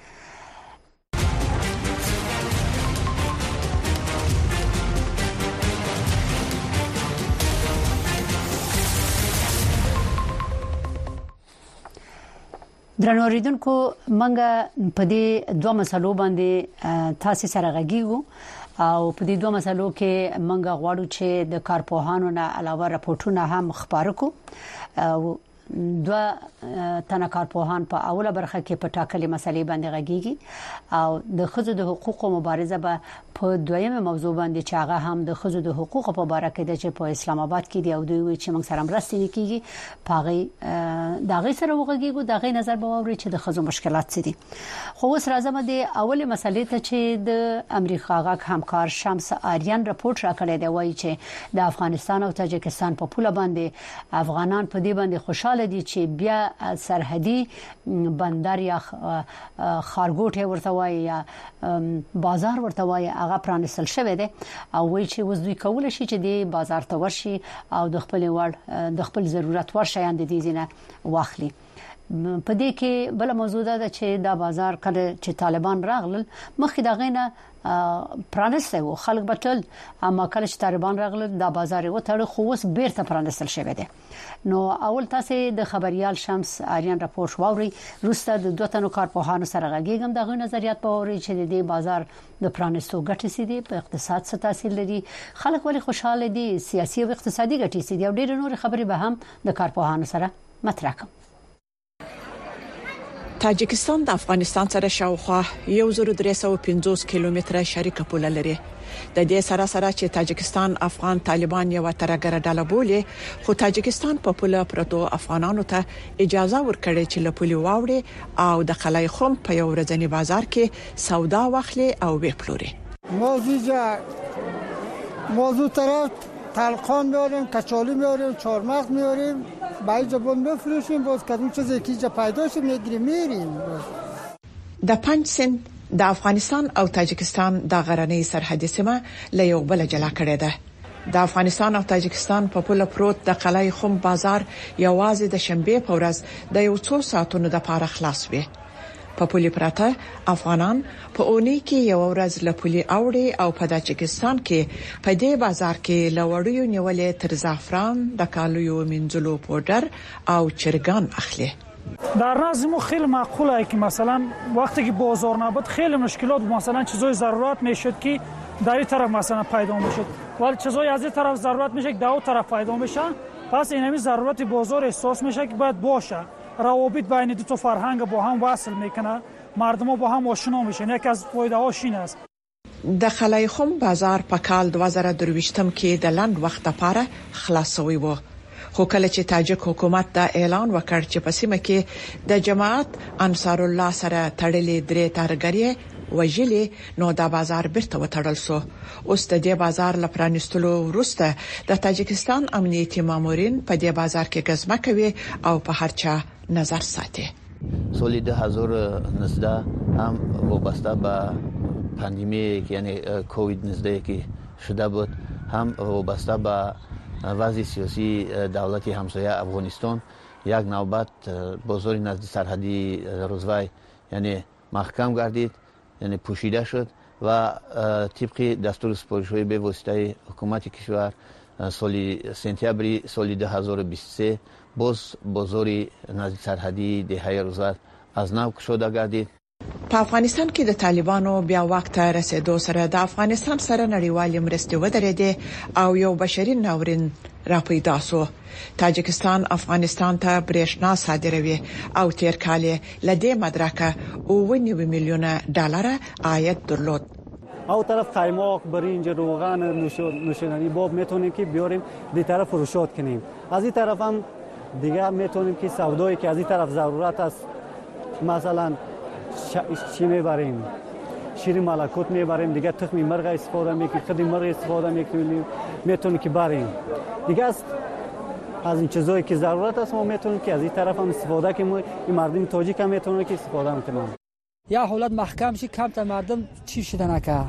درنو اوریدونکو منګه په دې دوه مسلو باندې تاسو سره غږیږو او په دې دوه مسلو کې منګه غواړو چې د کارپوهانو نه علاوه راپورټونه هم خبرو کو او دوه تنه کارپوهان په اوله برخه کې په ټاکلي مسلې باندې غږیږي او د خځو د حقوقو مبارزه به په دویمه موضوع باندې چې هغه هم د خځو د حقوقو په اړه کې د چې په اسلام آباد کې دی او دوی چې موږ سره مرسته نکېږي پاغي دغه سره وغږیږو دغه نظر به ووري چې د خځو مشکلات څه دي خو اوس راځم د اوله مسلې ته چې د امریکا غاک همکار شمس آریان راپورټ راکړی دی وایي چې د افغانستان او تاجکستان په پوله باندې افغانان په دې باندې خوشاله دي چې بیا سرحدي بندر یا خارګوټه ورته وایي یا بازار ورته وایي هغه پرانستل شوی دی او وایي چې اوس دوی کول شي چې د بازار ته ورشي او د خپل ضرورت ور شیان د دې نه واخلي په دې کې بل موضوع ده چې دا بازار کله چې طالبان راغلل مخکې دا غینه پرانسته و خلک بتل اما کله چې طالبان راغلل دا بازار وټړ خو اوس بیرته پرانستل شوی دی نو اول تاسو د خبريال شمس آریان راپورټ واوري روسته د دوه تنو کارپوهانو سره غږیږم دغه نظریات په اوري چې د بازار د پرانستو ګټې سي دي په اقتصاد څه تاثیر لري خلک ولې خوشاله دي سیاسي او اقتصادي ګټې سي دي او ډېر نور خبري به هم د کارپوهانو سره مطرح کوم تاجکستان د افغانستان سره شاوخوا 1350 کیلومتره شریکه پوله لري د دې سره چې تاجکستان افغان طالبان یو ترګره ډله بولي خو تاجکستان په پوله پروتو افغانانو ته اجازه ورکړي چې له پولي واوړي او د خلای خم په یو ورځنی بازار کې سودا واخلي او وپلوري موضوع طرف تلقان میاریم کچالی میاریم چهارمغز میاریم برای جبان میفروشیم باز کدوم چیزی که اینجا پیدا شه میریم د پنج سند د افغانستان او تاجکستان د غرنۍ سرحدي سیمه له یو بل جلا کړې ده د افغانستان او تاجکستان په پوله پروت د قلعه خم بازار یوازې د شنبه په ورځ د یو څو ساعتونو لپاره خلاص وي په پولي پراته افغانان په اونۍ کې یو ورځ له پولي اوړي او په تاجکستان کې په دې بازار کې لوړیو نیولې تر زعفران د کالویو منځلو پودر او چرګان اخلي در نظر ما خیلی معقوله که مثلا وقتی که بازار نبود خیلی مشکلات مثلا چیزای ضرورت میشد که در این طرف مثلا پیدا میشد ولی چیزای از این طرف ضرورت میشه که در اون طرف پیدا میشه پس اینمی ضرورت بازار احساس میشه که باید باشه روابط بین دو تا فرهنگ با هم وصل میکنه مردم با هم آشنا میشن یکی از فایده هاش این است د خلای خم بازار په کال 2023 کې د لاند وخت لپاره خلاصوي وو خو کله چې تاجک حکومت دا اعلان وکړ چې په سیمه کې د جماعت انصار الله سره تړلې درې تارګریه وجلی نو دا بازار بیرته وټړل سو اوس د دې بازار لپرانستلو وروسته د تاجکستان امنیتي مامورین په دې بازار کې غزمه کوي او په هر چا نظر ساتي سال 2019 هم وابسته به پاندمی یعنی کووید 19 که شده بود هم وابسته به وضع سیاسی دولت همسایه افغانستان یک نوبت بازار نزدیک سرحدی روزوای یعنی محکم گردید یعنی پوشیده شد و طبق دستور سپارش‌های به واسطه حکومت کشور سپتامبر سال 2023 باز بازار نزدیک سرحدی دهه روزوای از نو گشوده گردید. په افغانستان کې د طالبانو بیا وخت رسیدو سره د افغانستان سره نړیوال مرستې ودرېدې او یو بشري ناورین را پیدا شو. تاجکستان افغانستان ته برېښنا صادروي او تیر کال لدې مدرکه 9 میلیونه ډالر عاید درلود. او طرف قایماق برنج روغن نوشیدنی باب میتونیم که بیاریم دی طرف فروشات کنیم از این طرف هم دیگه میتونیم که سودایی که از این طرف ضرورت است مثلا چی میبریم شیر ملکوت میبریم دیگه تخم مرغ استفاده میکنیم خود مرغ استفاده میکنیم میتونیم که بریم دیگه از این چیزایی که ضرورت است ما میتونیم که از این طرف هم استفاده کنیم این مردم تاجیک هم میتونن که استفاده میکنن یا حالت محکم شي کم تا مردم چی شده نکه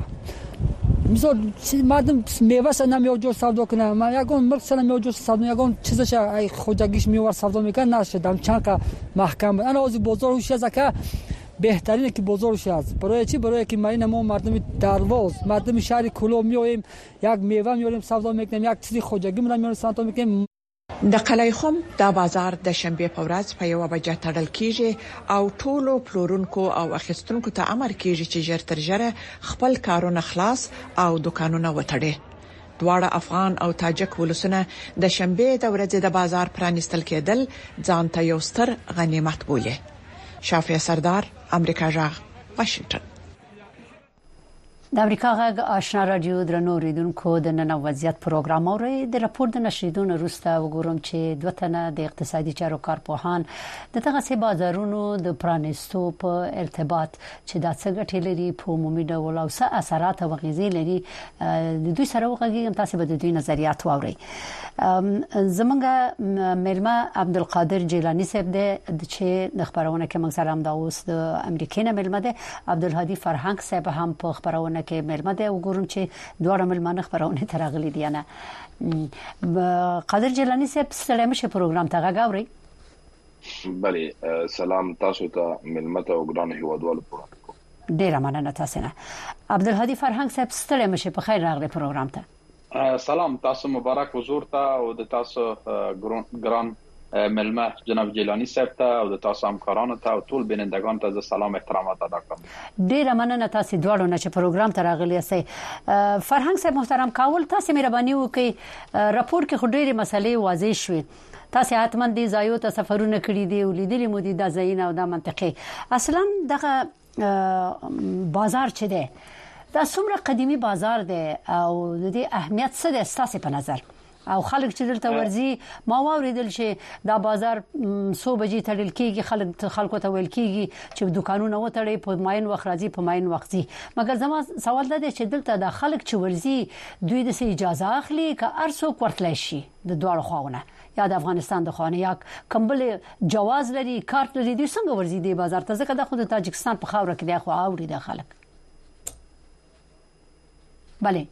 مثلا مردم میوه سن نمیو جو سودا کنه من یگون مرغ سن نمیو جو سودا یگون چیزش ای خودگیش میوار سودا میکنه نشدم چند که محکم انا از بازارش از که بهترینه که بازارش است برای چی برای که ما مردم درواز مردم شهر کلو میایم یک میوه میاریم سودا میکنیم یک چیزی خودگی میاریم سودا میکنیم د قلعه خم د بازار د شنبه په ورځ په 1 بجې تړل کیږي او ټولو پلورونکو او اخیستونکو ته امر کیږي چې ژر تر ژره خپل کارونه خلاص او دکانونه وتړي. دواړه افغان او تاجک ولسونه د شنبه د ورځې د بازار پرانیستل کېدل ځان ته یو ستر غنیمت بولي. شافعي سردار، امریکا جغ، واشنگټن. د امریکا غږ آشنا رادیو درنو اوریدونکو د نن وضعیت پروګرام اوري. د راپور د نشریدونو وروسته وګورم چې دوه تنه د اقتصادي چارو کارپوهان د دغه سه بازارونو د پرانیستو په ارتباط چې د څنګه لري په عمومي ډول او څه اثرات او غیزې لري د دوی سره وغږیږم. تاسو به د دوی نظریات واورئ. زمونږ ملما عبدالقادر جیلانی صاحب چې د خبرونه کې موږ سره هم د اوس د امریکای نه ملما ده. عبدالهادي فرهنګ صاحب هم په خبرونه کې ملما ده. وګورم چې دوه ملمانه خبرونه ترغلي دي نه. قادر جیلانی صاحب سلام شه پروګرام ته غاوري. بله سلام تاسو ته ملما ته وګران هیوادوالو پروګرام. ډیر مننه تاسو نه. عبدالهادي فرهنګ صاحب سلام شه په خیر راغلی پروګرام ته. سلام تاسو مبارک حضور ته او د تاسو ګران ملما جناب جیلانی صاحب ته او د تاسو همکارانو ته او ټول بینندگان ته سلام احترامات ادا کوم. ډیر مننه تاسو دواړو نه چې پروګرام ته راغلی یاست. فرهنګ صاحب محترم کاول تاسو مهرباني وکړئ. راپور کې خډيري مسلې واضح شوې. تاسو حتماً د زایو ته سفرونه کړی دي او لیدلې مو دي د زاینه او د منطقې اصلا دغه بازار چي دی دا څومره قديمي بازار دی او د دې اهمیت څه دی ستاسو په نظر؟ او خلک چې دلته ورځي ما واوریدل چې دا بازار 100 بجې تړل کیږي. خلکو ته ویل کیږي چې دکانونه وتړي په ماین وخت راځي په ماین وخت زی. مګر زما سوال ده چې دلته د خلک چې ورځي دوی د اجازه اخلي که ارسو ورتلای شي د دواړو خواونه یا د افغانستان د خواونه یا کمبل جواز لري کارت لري دوی څنګه ورځي د بازار ته ځکه د خود تاجکستان په خاور کې د خو اوري د خلک. بله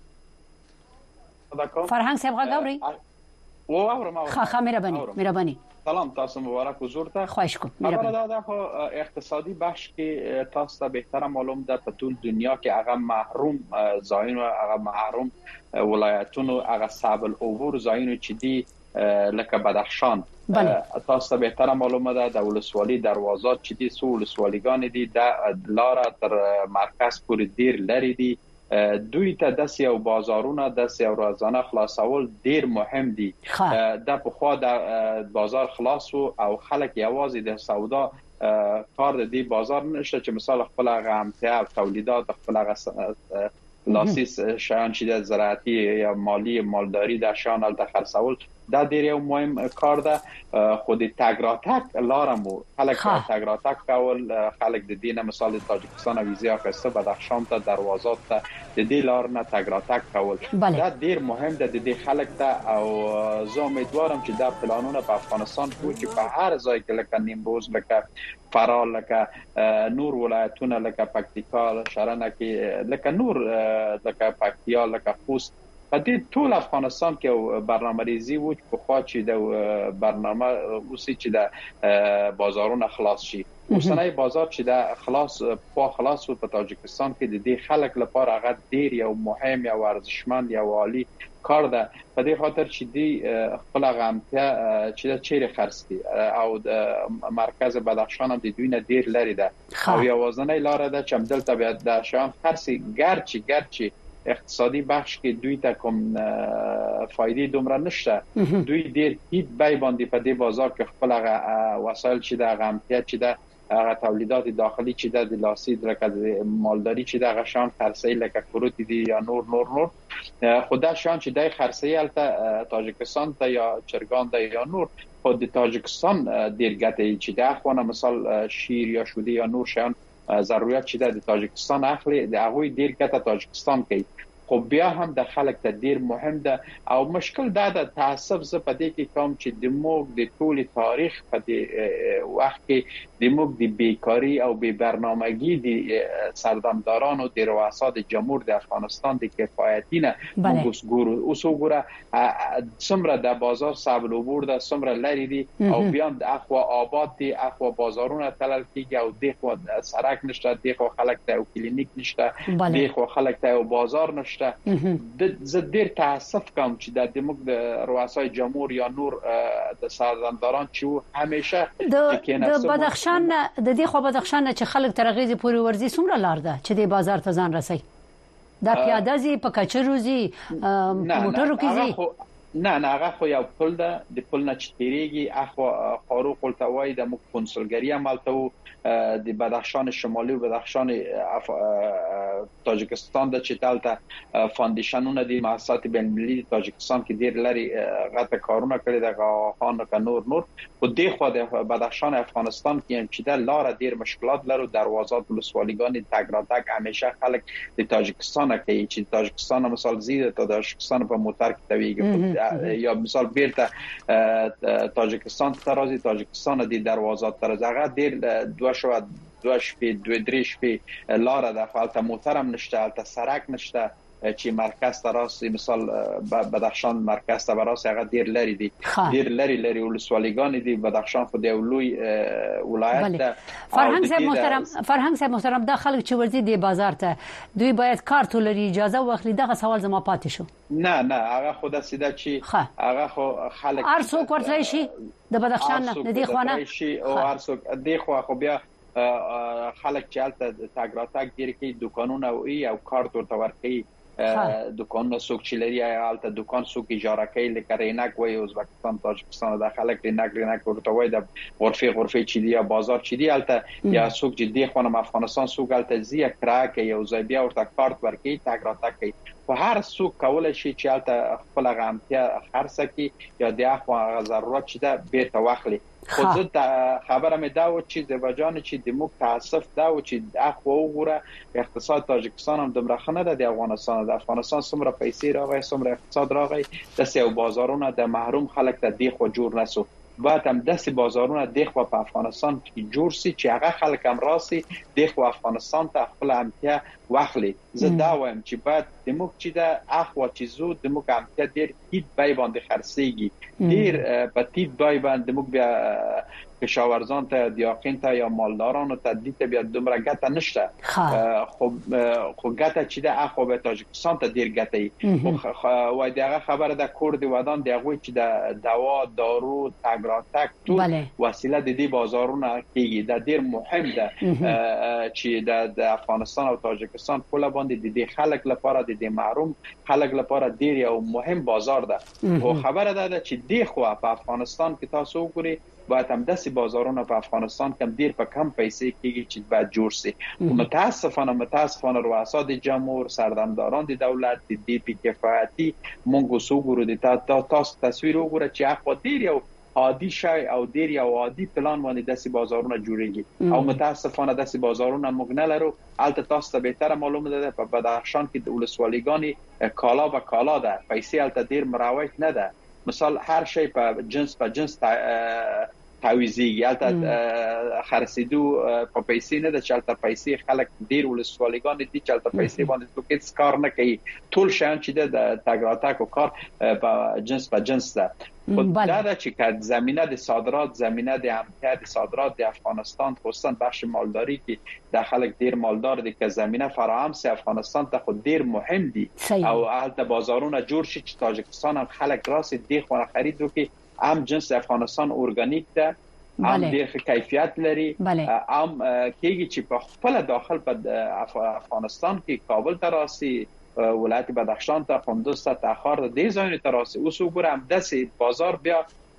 فرهنګ صاحب غاوري و اورم خا مهرباني. سلام تاسو مبارک حضور ته. خواهش کوم. خبره ده اقتصادی بخش کې تاسو ته بهتره معلوم ده په ټول دنیا کې هغه محروم ځایونه هغه محروم ولایتونو هغه صعب العبور ځایونه چې دي لکه بدخشان تاسو ته بهتره معلومه ده د ولسوالۍ دروازات چې دي سو ولسوالیګان دي د لار تر مرکز پورې ډیر لري دي. دوی ته د سیاو بازارونه د سیاو روزانه خلاصول ډیر مهم دي. د په خوا د بازار خلاص او خلک یوازې د سودا کار د دې بازار نشته چې مثال خپل غامتیا تولیدات خپل لاسیس شایان چې د زراعتي یا مالی مالداری د شان ال خرڅول دا ډیر یو مهم کار ده. خو د تاګراتک لارمو خلک تاګراتک کول خلک د دینه مثال د تاجکستان ویزه اخیسته بدخشان ته دروازات ته د دې لار نه تاګراتک کول دا ډیر مهم ده د دې خلک ته. او زه امیدوارم چې دا پلانونه په افغانستان کې چې په هر ځای کې لکه نیمروز لکه فراه لکه نور ولایتونه لکه پکتیکا شرنه کې لکه نور لکه پکتیا لکه خوست په دې ټول افغانستان کې برنامه ریزی و چې په خوا چې د برنامه اوسې چې د بازارونه خلاص شي. اوسنۍ بازار چې د خلاص په تاجکستان کې د دې خلک لپاره هغه ډیر یو مهم یا ارزښتمن یا عالی کار ده. په دې خاطر چې دی خپل غامتیا چې د چیرې خرڅ دي او د مرکز بدخشان هم د دوی نه ډیر لري ده او یوازنۍ لار ده چې دلته بیا د شان خرڅي ګرچی اقتصادي بخش کې دوی ته کوم فائدې دومره نشته. دوی ډیر هیڅ بای باندې په دې بازار کې خپل وسایل چې د غامتیا چې د هغه تولیدات داخلي چې د لاسید لکه مالداری چې د غشان خرڅي لکه فروت دي یا نور خدا شان چې د خرڅي الته تاجکستان ته یا چرګان ته یا نور خود د تاجکستان ډیر ګټي چې د اخوانه مثال شیر یا شودي یا نور شان ضرورت چې د تاجکستان اخلي د هغه ډیر ګټه تاجکستان کوي. خو بیا هم د خلک ته ډیر مهم ده او مشکل دا د تعصب ز په دې کې کوم چې د موږ د ټول تاریخ په دې وخت کې د موږ د بیکاری او بې برنامه‌ګي د سردمدارانو د رؤسا د جمهور د افغانستان د کفایتینه موږ وګوره څومره د بازار صعب العبور ده څومره لري دي او بیا د اخوا آباد دي اخوا بازارونه تلل کیږي او د خوا سړک نشته د خوا خلک ته کلینیک نشته د خوا خلک ته بازار نشته شته د ډیر تاسف کوم چې د موږ د رؤسای جمهور یا نور د سرداران چې همیشه د بدخشان د دې خو بدخشان چې خلک ترغیزي پوری ورزي څومره لار ده چې د بازار ته ځان رسي دا پیاده زی په کچروزي موټرو کې زی نه هغه خو یو پل ده د پل نه چتیریږي اخو خاروق التوای د کنسولګری عملته د بدخشان شمالي و بدخشان تاجکستان د چتالته فاندیشنونه د مؤسسات بین‌المللي تاجکستان کې ډیر لري غته کارونه کړی د خان کا نور او د خو د بدخشان افغانستان کې چې د لار ډیر مشکلات لرو دروازات ولسوالیګان تک را تک همیشه خلک د تاجکستان کې چې تاجکستان مثال زیاده تاجکستان په موټر کې تویږي یا مثال بیرته تاجکستان ترازی تاجکستان دی دروازات ترازی هغه دیر دو شپې 2-3 شپې لار ده خالته محترم نشته البته سرک نشته چې مرکز تراسي مثال بدخشان مرکز ته براسي هغه ډیر لري دي ډیر لري ولسوالیګان دي بدخشان خو د لوی ولایت ده فرهنګ صاحب محترم د خلک چې ورزي د بازار ته دوی باید کارت لري اجازه واخلي دغه سوال زما پاتې شو نه هغه خو د سیده چې هغه خو خلک ارسو ورتلای شي د بدخشان نه دی خوانه او ارسو دی خو بیا خلک چې البته تاګراتک ډیر کې دکانونه او کارت ورته ورکي دکان سوق چلری آلته دکان سوق اجاره کوي لکه رینک وای ازبکستان تاجکستان د خلک رینک ورته وای د غرفه چي دی بازار چي دی آلته یا سوق جدي خونم افغانستان سوق آلته زیه کراک یو ځای بیا ورته کارت ورکي تاګراتک کوي په هر سوق کول شي چې آلته خپل غامتیا خرڅه کی یا د اخو ضرورت چې ده بیرته واخلي خو زه خبره مې دا و چې د وجانه چې د موږ تاسف دا و چې اخو وګوره اقتصاد تاجکستان هم د مرخنه ده د افغانستان څومره پیسې راغی څومره اقتصاد راغی د سیو بازارونه د محروم خلک ته دی خو جوړ نسو باید هم داسې بازارونه د خو په افغانستان کې جوړ سي چې هغه خلک هم راسي د خو افغانستان ته خپل امتیا واخلي زه دا وایم چې بعد د موږ چې د اخو چې زو د موږ امتیا ډیر هیڅ بای باندې خرڅيږي ډیر په تیت بای باندې موږ بیا کشاورزان ته دیاقین ته یا مالداران ته دې بیا دومره ګټه نشته خو ګټه چې د اخو به تاجکستان ته ډیر ګټه وای دغه خبره د کورد ودان دغه چې د دوا دارو تاګراتک ټول وسیله د دې بازارونه کېږي د ډیر مهم ده چې د افغانستان او تاجکستان په لباندې د دې خلک لپاره د دې محروم خلک لپاره ډیر یو مهم بازار ده او خبره ده چې دی خو په افغانستان کې تاسو وګورئ باید هم داسې بازارونه په افغانستان کې ډیر په کم پیسې کېږي چې باید جوړ شي متاسفانه رؤسا د جمهور سردمداران د دولت د دې په کفایتي مونږ وسوګورو د تاسو تصویر وګوره چې اخو ډیر یو عادي شای او ډیر یو عادي پلان باندې داسې بازارونه جوړيږي او متاسفانه داسې بازارونه موږ نه لرو البته تاسو ته به تر معلومه ده په بدخشان کې د ولسوالیګانی کالا به کالا ده پیسې البته ډیر مروج نه ده مثال هر شی په جنس تعویزیږي البته خرڅېدو په پیسې نه ده چې البته پیسې خلک ډیر ولسوالیګان دي چې البته پیسې باندې څوک کار نه کوي ټول شان چې د تاګراتک او کار په جنس ده دا د چې زمينه د صادرات زمينه د امنیت د صادرات د افغانستان خصوصا بخش مالداری کې د خلک ډیر مالدار دي که زمينه فراهم سي افغانستان ته خو ډیر مهم دي او البته بازارونه جوړ شي چې تاجکستان هم خلک راسي د خو خرید وکي هم جنس افغانستان اورګانیک ده هم ډیر کیفیت لري هم کېږي چې په خپل داخل په افغانستان کې کابل ته راسي ولایت بدخشان ته قندوز ته تاخار د دې ځای ته راسي اوس وګورم داسې بازار بیا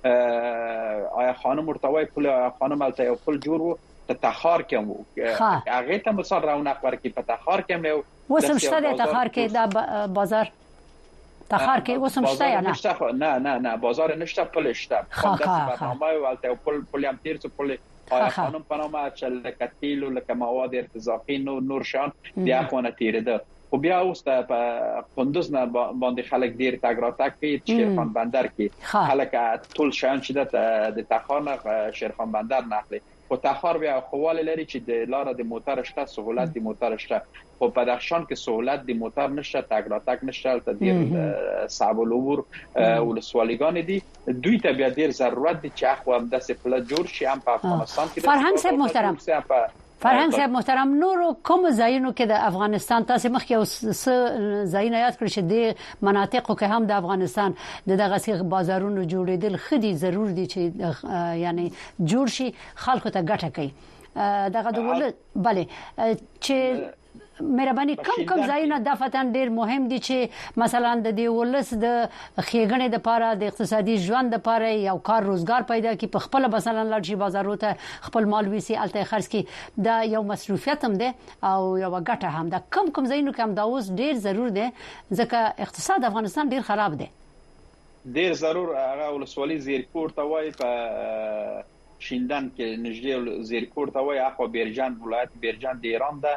آیا خانم مرتوی پل خانم الته یو پل جوړ ته تاخار کوم هغه ته مثال رونق ورکی په تاخار کوم وسم شته د تاخار کې د بازار تاخار کې وسم شته یا نه بازار نشته پل شته داسې برنامه ولته پل هم تیر څه پل آیا خانم پنامه چې لکه تیل او لکه مواد ارتزاقی نور شان دی اخوانه تیرده خو بیا اوس په قندوز نه باندې خلک ډیر تاګراتک کې شیرخان بندر کې خلک ټول شان چې د تخانه شیرخان بندر نه اخلي خو تاخار بیا خواله لري چې د لار د موټر شته سہولت د موټر شته خو په بدخشان کې سہولت د موټر نشته تاګراتک نشته ته ډیر صعب العبور ولسوالیګان دي دوی ته بیا ډیر ضرورت دي چې اخو هم د سپل جوړ شي هم په افغانستان کې فرهنګ صاحب محترم فرهنګ صاحب محترم، نور کوم ځایونو کې د افغانستان تاسو مخکې اوس ځایونه یاد کړئ چې د مناطقو کې هم د افغانستان دغه بازارونو جوړېدل خدي ضرور دي چې یعنی جوړ شي، خلکو ته ګټه کوي. دغه ډول bale چې مهرباني کم ځایونه د فتن ډیر مهم دي چې مثلا د دې ولس د خېګنې د لپاره د اقتصادي ژوند لپاره یو کار روزګار پیدا کی، په خپل مثلا لارشي بازارو ته خپل مال ویسي الته خرڅ کی، دا یو مسؤلیت هم ده او یو ګټه هم ده. کم ځایونه کوم دا اوس ډیر ضرور ده ځکه اقتصاد افغانستان ډیر خراب ده. ډیر ضرور هغه ولسوالۍ زیرکور ته وای په شیندان کې نږدې زیرکور ته وای اخو بیرجان ولایت بیرجان د ایران ده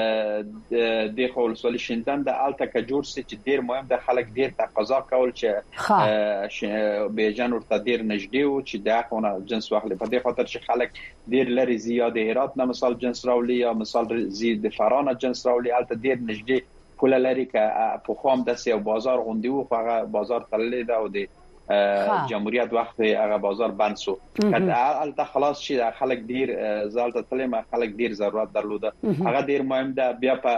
د ولسوالۍ شیندان د الته کې جوړ سي چې ډیر مهم د خلک ډیر تقاضا کول چې بیرجان ورته ډیر نږدې او چې د اخونه جنس واخلي په دې خاطر چې خلک ډیر لري زیاده هرات نه مثال جنس راولي یا مثال زید فرانه جنس راولي الته ډیر نږدې کول لري که په خوام د سیو بازار غوندي او هغه بازار تللی دا او د جمهوریت وخت هغه بازار بند شو کله الته خلاص شي خلک ډیر زالته تلم خلک ډیر ضرورت درلوده هغه ډیر مهم ده. بیا په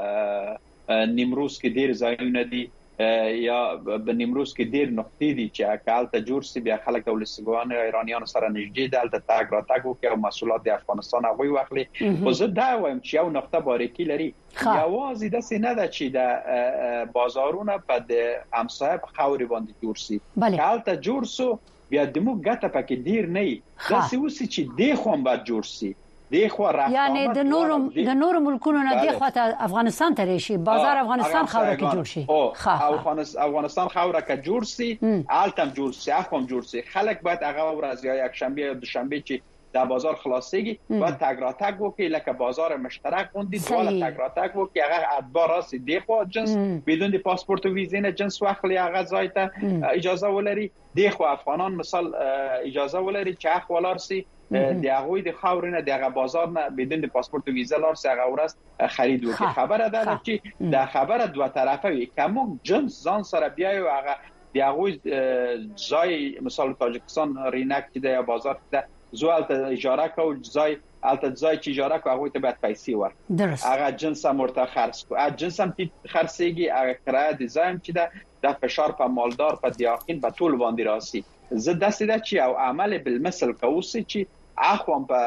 نیمروز کې ډیر ځایونه دي یا په نیمروز کې ډیر نقطې دي چې کالته جوړ سي بیا خلک ولسګوان ایرانیان سره نږدې دلته تاګ را تاګ وکړي او مسولات د افغانستان هغه واخلي. خو زه دا وایم چې یو نقطه باریکی لري یوازې د سینه ده چې د بازارونه په د همسایه په خاوري باندې جوړ سي کالته جوړ سو بیا د مو ګټه پکې ډیر نه دا سی وسی چې د خوم بعد جوړ سي یعنی د نور ملکونو نه دی خواته افغانستان ته راشي بازار افغانستان خوره کې جوړ شي افغانستان خوره کې جوړ سي التم جوړ سي اخوم جوړ سي خلک باید هغه ورځ یا یک شنبه یا دوشنبه چې د بازار خلاصيږي باید تاګراتاګ وکړي لکه بازار مشترک غوندي دواله تاګراتاګ وکړي هغه ادبار راس دی خو جنس بدون د پاسپورت او ویزې نه جنس واخلي هغه ځای ته اجازه ولري دی خو افغانان مثال اجازه ولري چې اخ ولارسي د هغه د خاورینه دغه بازار نه بدون د پاسپورت او ویزه لار څنګه ورس خرید وکړي. خبره ده چې د خبره دوه طرفه وي کوم جنس ځان سره بیاي او هغه د هغه ځای مثال تاجکستان رینک کې د بازار ده زوال ته اجاره کول ځای الته ځای چې اجاره کوي هغه ته باید پیسې ورکړي هغه جنس مرته خرڅ کو جنس هم خرڅيږي هغه کرایه د ځای چې د فشار په مالدار په دیاقین په ټول باندې راسي. زه داسې ده چې او عمل بالمثل کوسي چې اخوام په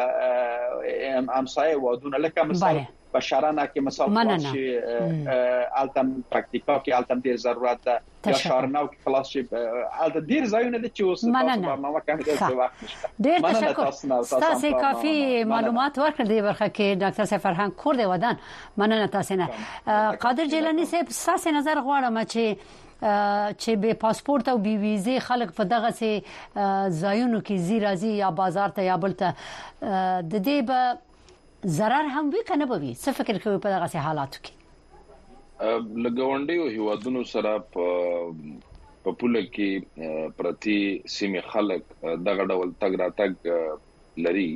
امسایه وادونه لکه مثلا په شارانه کې مثال شي التم پراکتیکا کې التم ډیر ضرورت ده یا شارناو کې خلاص شي الته ډیر ځایونه دي چې اوس برنامه کوي د وخت نشته. ډیر تشکر تاسو کافي معلومات ورکړل دی برخه کې ډاکټر صاحب فرهنګ کور دی ودان مننه تاسو نه. قادر جیلانی صاحب تاسو نظر غواړم چې به پاسپورت او بي ویزه خلک په دغه سي ځایونو کې زیرازي یا بازار ته یا بلته د دې به ضرر هم وي کنه به وي څه فکر کوي په دغه سي حالاتو کې لګونډي او هیوادونو سره په پوله کې پرتی سیمه خلک دغه ډول تګ را تګ لري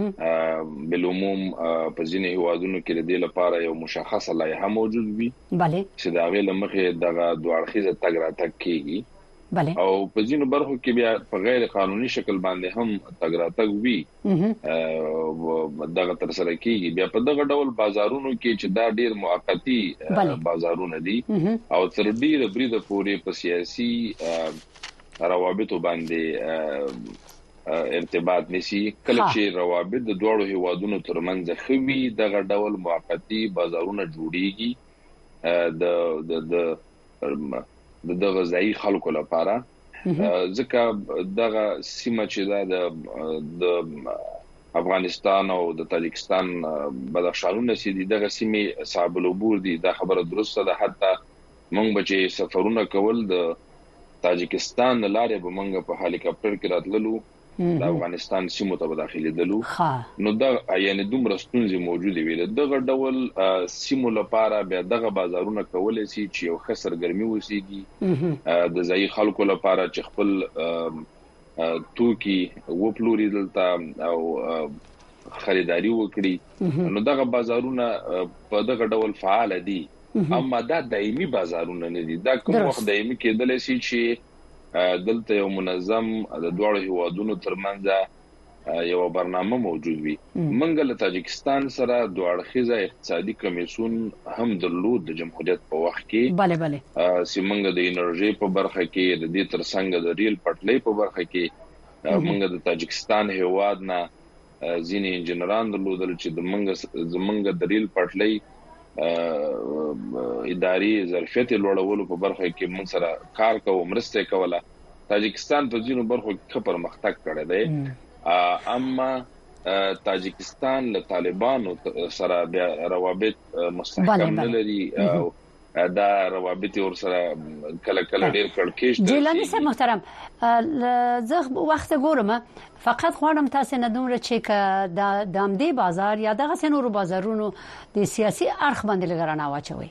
بالعموم په ځینې هیوادونو کې د دې لپاره یو مشخصه لایحه موجود وي چې دا غوښه مخه دغه دوړخیزه تګ را تګ کیږي او په ځینو برخو کې بیا په غیر قانوني شکل باندې هم تګ را تګ وي دغه تر سره کیږي. بیا په دغه ډول بازارونو کې چې دا ډیر موقتی بازارونه دي او تر ډیره بریده پورې په سیاسي روابط باندې ارتباط نشي کله چې روابط د دوړو هیوادونو ترمنځ خوي دغه ډول موقتی بازارونه جوړيږي د غذایی خلکو لپاره ځکه دغه سیمه چې د افغانستان او د تاجکستان بدخشانونه چې دغه سیمه صعب العبور دي دا خبره درسته ده. حتی موږ به سفرونه کول د تاجکستان لارې به موږ په هلیکاپټر کې راتللو د افغانستان سیمو ته داخلي دلو نو دا یعنی دومره ستونزې موجوده وي دغه ډول سیمو لپاره بیا دغه بازارونه کولای شي چې یو خسر ګرمي وسیږي د ځای خلکو لپاره چې خپل توکي وپلوري دلته او خریداري وکړي نو دغه بازارونه په دغه ډول فعال دي اما دا دایمي بازارونه نه دي. دا کوم وخت دایمي کېدل شي چې دلته یو منظم د دوړو هیوادونو ترمنځ یو برنامه موجود وي. منګ له تاجکستان سره دوه اړخیزه اقتصادي کمیسون هم درلود د جمهوریت په وخت کې. بله سیمنګ د انرژي په برخه کې د دې ترڅنګ د ریل پټلۍ په برخه کې منګ د تاجکستان هیواد نه ځینې انجنیران درلودل چې د منګ د ریل پټلۍ اداري ظرفیت لوړولو په برخه کې موږ سره کار کوو، مرسته کوله. تاجکستان په ځینو برخو کې پرمختګ کړی دی. اما تاجکستان له طالبانو سره بیا روابط مستحکم نه لري او دا روابط ور سره کله ډیر کړکېشته. جیلانی صاحب محترم، زه وخت ګورم، فقط غواړم تاسو نه دومره چې د امدی بازار یا دغه سنورو بازارونو د سیاسي اړخ باندې لګرانه واچوي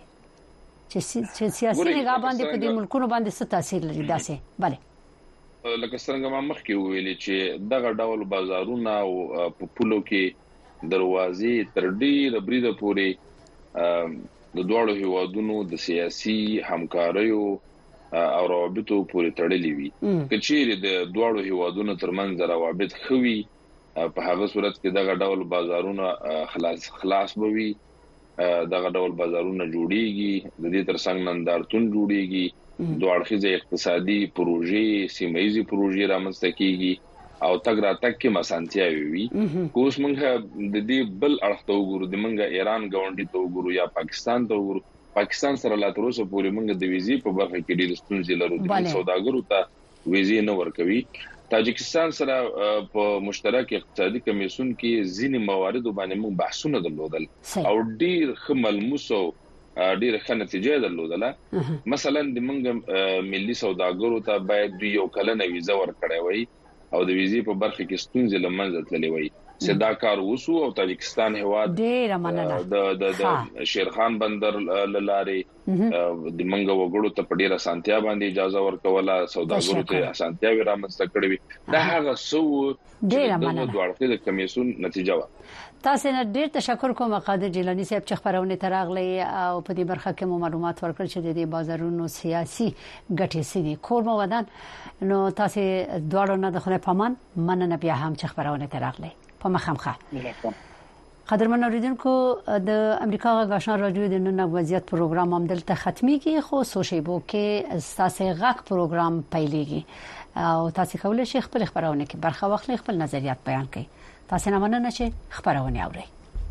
چې سیاسي نگاه باندې په دې ملکونو باندې څه تاثیر لري داسې. بله، لکه څنګه ما مخکې ویلي چې دغه ډول بازارونه او په پولو کې دروازې تر ډیره بریده پورې د دوړو هیوادونو د سیاسي همکاریو او روابطو پورې تړلې وي. کچېری د دوړو هیوادونو ترمنځ روابط خوي په هغه صورت کې دغه ډول بازارونه خلاص بوي، دغه ډول بازارونه جوړيږي، د دې ترڅنګ نندارتون جوړيږي، دوه اړخیزه اقتصادي پروژې، سیمایي پروژې رامنځته کیږي او تګ راتګ کې مسانتیاوي وي. کوس موږ د دې بل اړخ ته وګورو، د موږ ایران ګاونډي ته وګورو یا پاکستان ته وګورو. پاکستان سره لا تر اوسه پورې موږ د ویزې په برخه کې ډېر ستونزې لرو، د سوداګرو ته ویزې نه ورکوي. تاجکستان سره په مشترک اقتصادي کمیسون کې ځینې موارد باندې موږ بحثونه درلودل او ډېر خملموسو ډیر ښه نتیجه درلودله. مثلا د منګ ملي سوداګرو ته باید یو کلنه ویزه ورکړی وي او د ویزې په برخه کې ستونزې لمنځه تللی وي. صدا کار وسو او تاجکستان هیواد ډیر مننه د شیرخان بندر لارې د منګ وګړو ته په ډیره سانتیا باندې اجازه ورکوله، سوداګرو ته سانتیاوي رامنځته کړې وي. دا هغه څو ډیر مننه د دوه کمیسون نتیجه و. تاسو نه ډیر تشکر کوم قادر جیلانی صاحب چې خبرونه تراغلي او په دې برخه کې مو معلومات ورکړل چې د بازارونو سیاسي ګټې سړي کور مو ودان. نو تاسو دواړو نه د خپل پامان مننه بیا هم چې خبرونه تراغلي په مخامخه. قدرمن اوریدونکو، د امریکا غاښان رادیو د نن وضعیت پروګرام هم دلته ختميږي، خو سوشيبو کې تاسو غاک پروګرام پیلېږي او تاسو کولای شئ خپل خبرونه کې برخه واخلئ، خپل نظریات بیان کړئ. تاسو نه مننه چې خبرونه اورئ.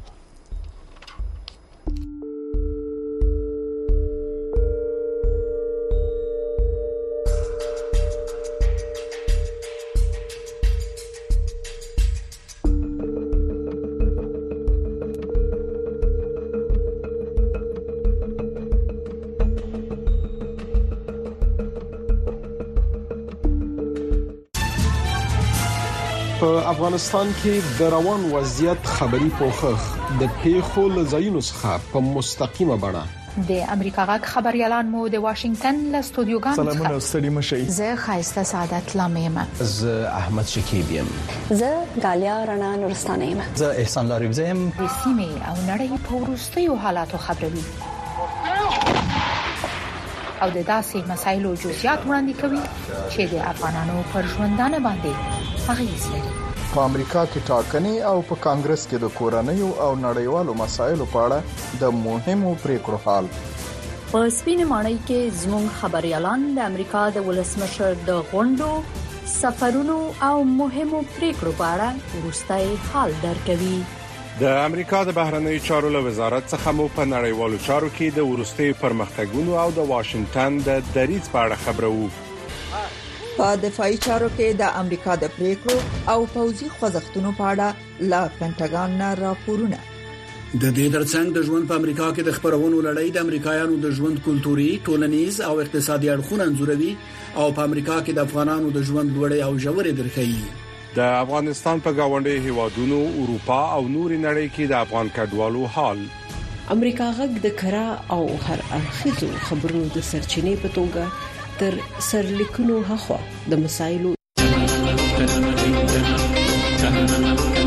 په افغانستان کې د روان وضعیت خبري پوښښ د پیښو لزاینو څخه په مستقیمه بڼه د امریکا غاک خبريالان مو د واشنگټن له استودیوګانو څخه سلامونه ستړي مشي. زه خایسته سعادت لامیم. زه احمد شکیب یم. زه غالیا رڼا نورستانه یم. زه احسان لاریب یم. د سیمې او نړۍ په وروستیو حالاتو خبروي او د داسې مسایلو جزئیات وړاندې کوي چې د افغانانو پر ژوندانه باندې اغیز لري. په امریکا کې ټاکنې او په کانګرس کې د کورنیو او نړیوالو مسایلو په اړه د مهمو پریکړو حال. په سپینې ماڼۍ کې زموږ خبريالان د امریکا د ولسمشر د غونډو، سفرونو او مهمو پریکړو په اړه وروستي حال درکوي. د امریکا د بهرنیو چارو له وزارت څخه مو په نړیوالو چارو کې د ورستي پرمختګونو او د واشنگټن د دریځ په اړه خبرو. په دفاعي چارو کې د امریکا د پریکړو او پوځي خوځښتونو په اړه لا پینټاګان نه راپورونه. د دې ترڅنګ د ژوند په امریکا کې د خبرونو لړۍ د امریکایانو د ژوند کلتوري، ټولنیز او اقتصادي اړخونه انځوروي او په امریکا کې د افغانانو د ژوند لوړې او ژورې درخې. د افغانستان په گاونډي هیوادونو، اروپا او نوري نړۍ کې د افغان کډوالو حال. امریکا غږ د کرا او هر اړخیزو خبرونو د سرچینې په توګه تر سرلیکونو هخوا د مسایلو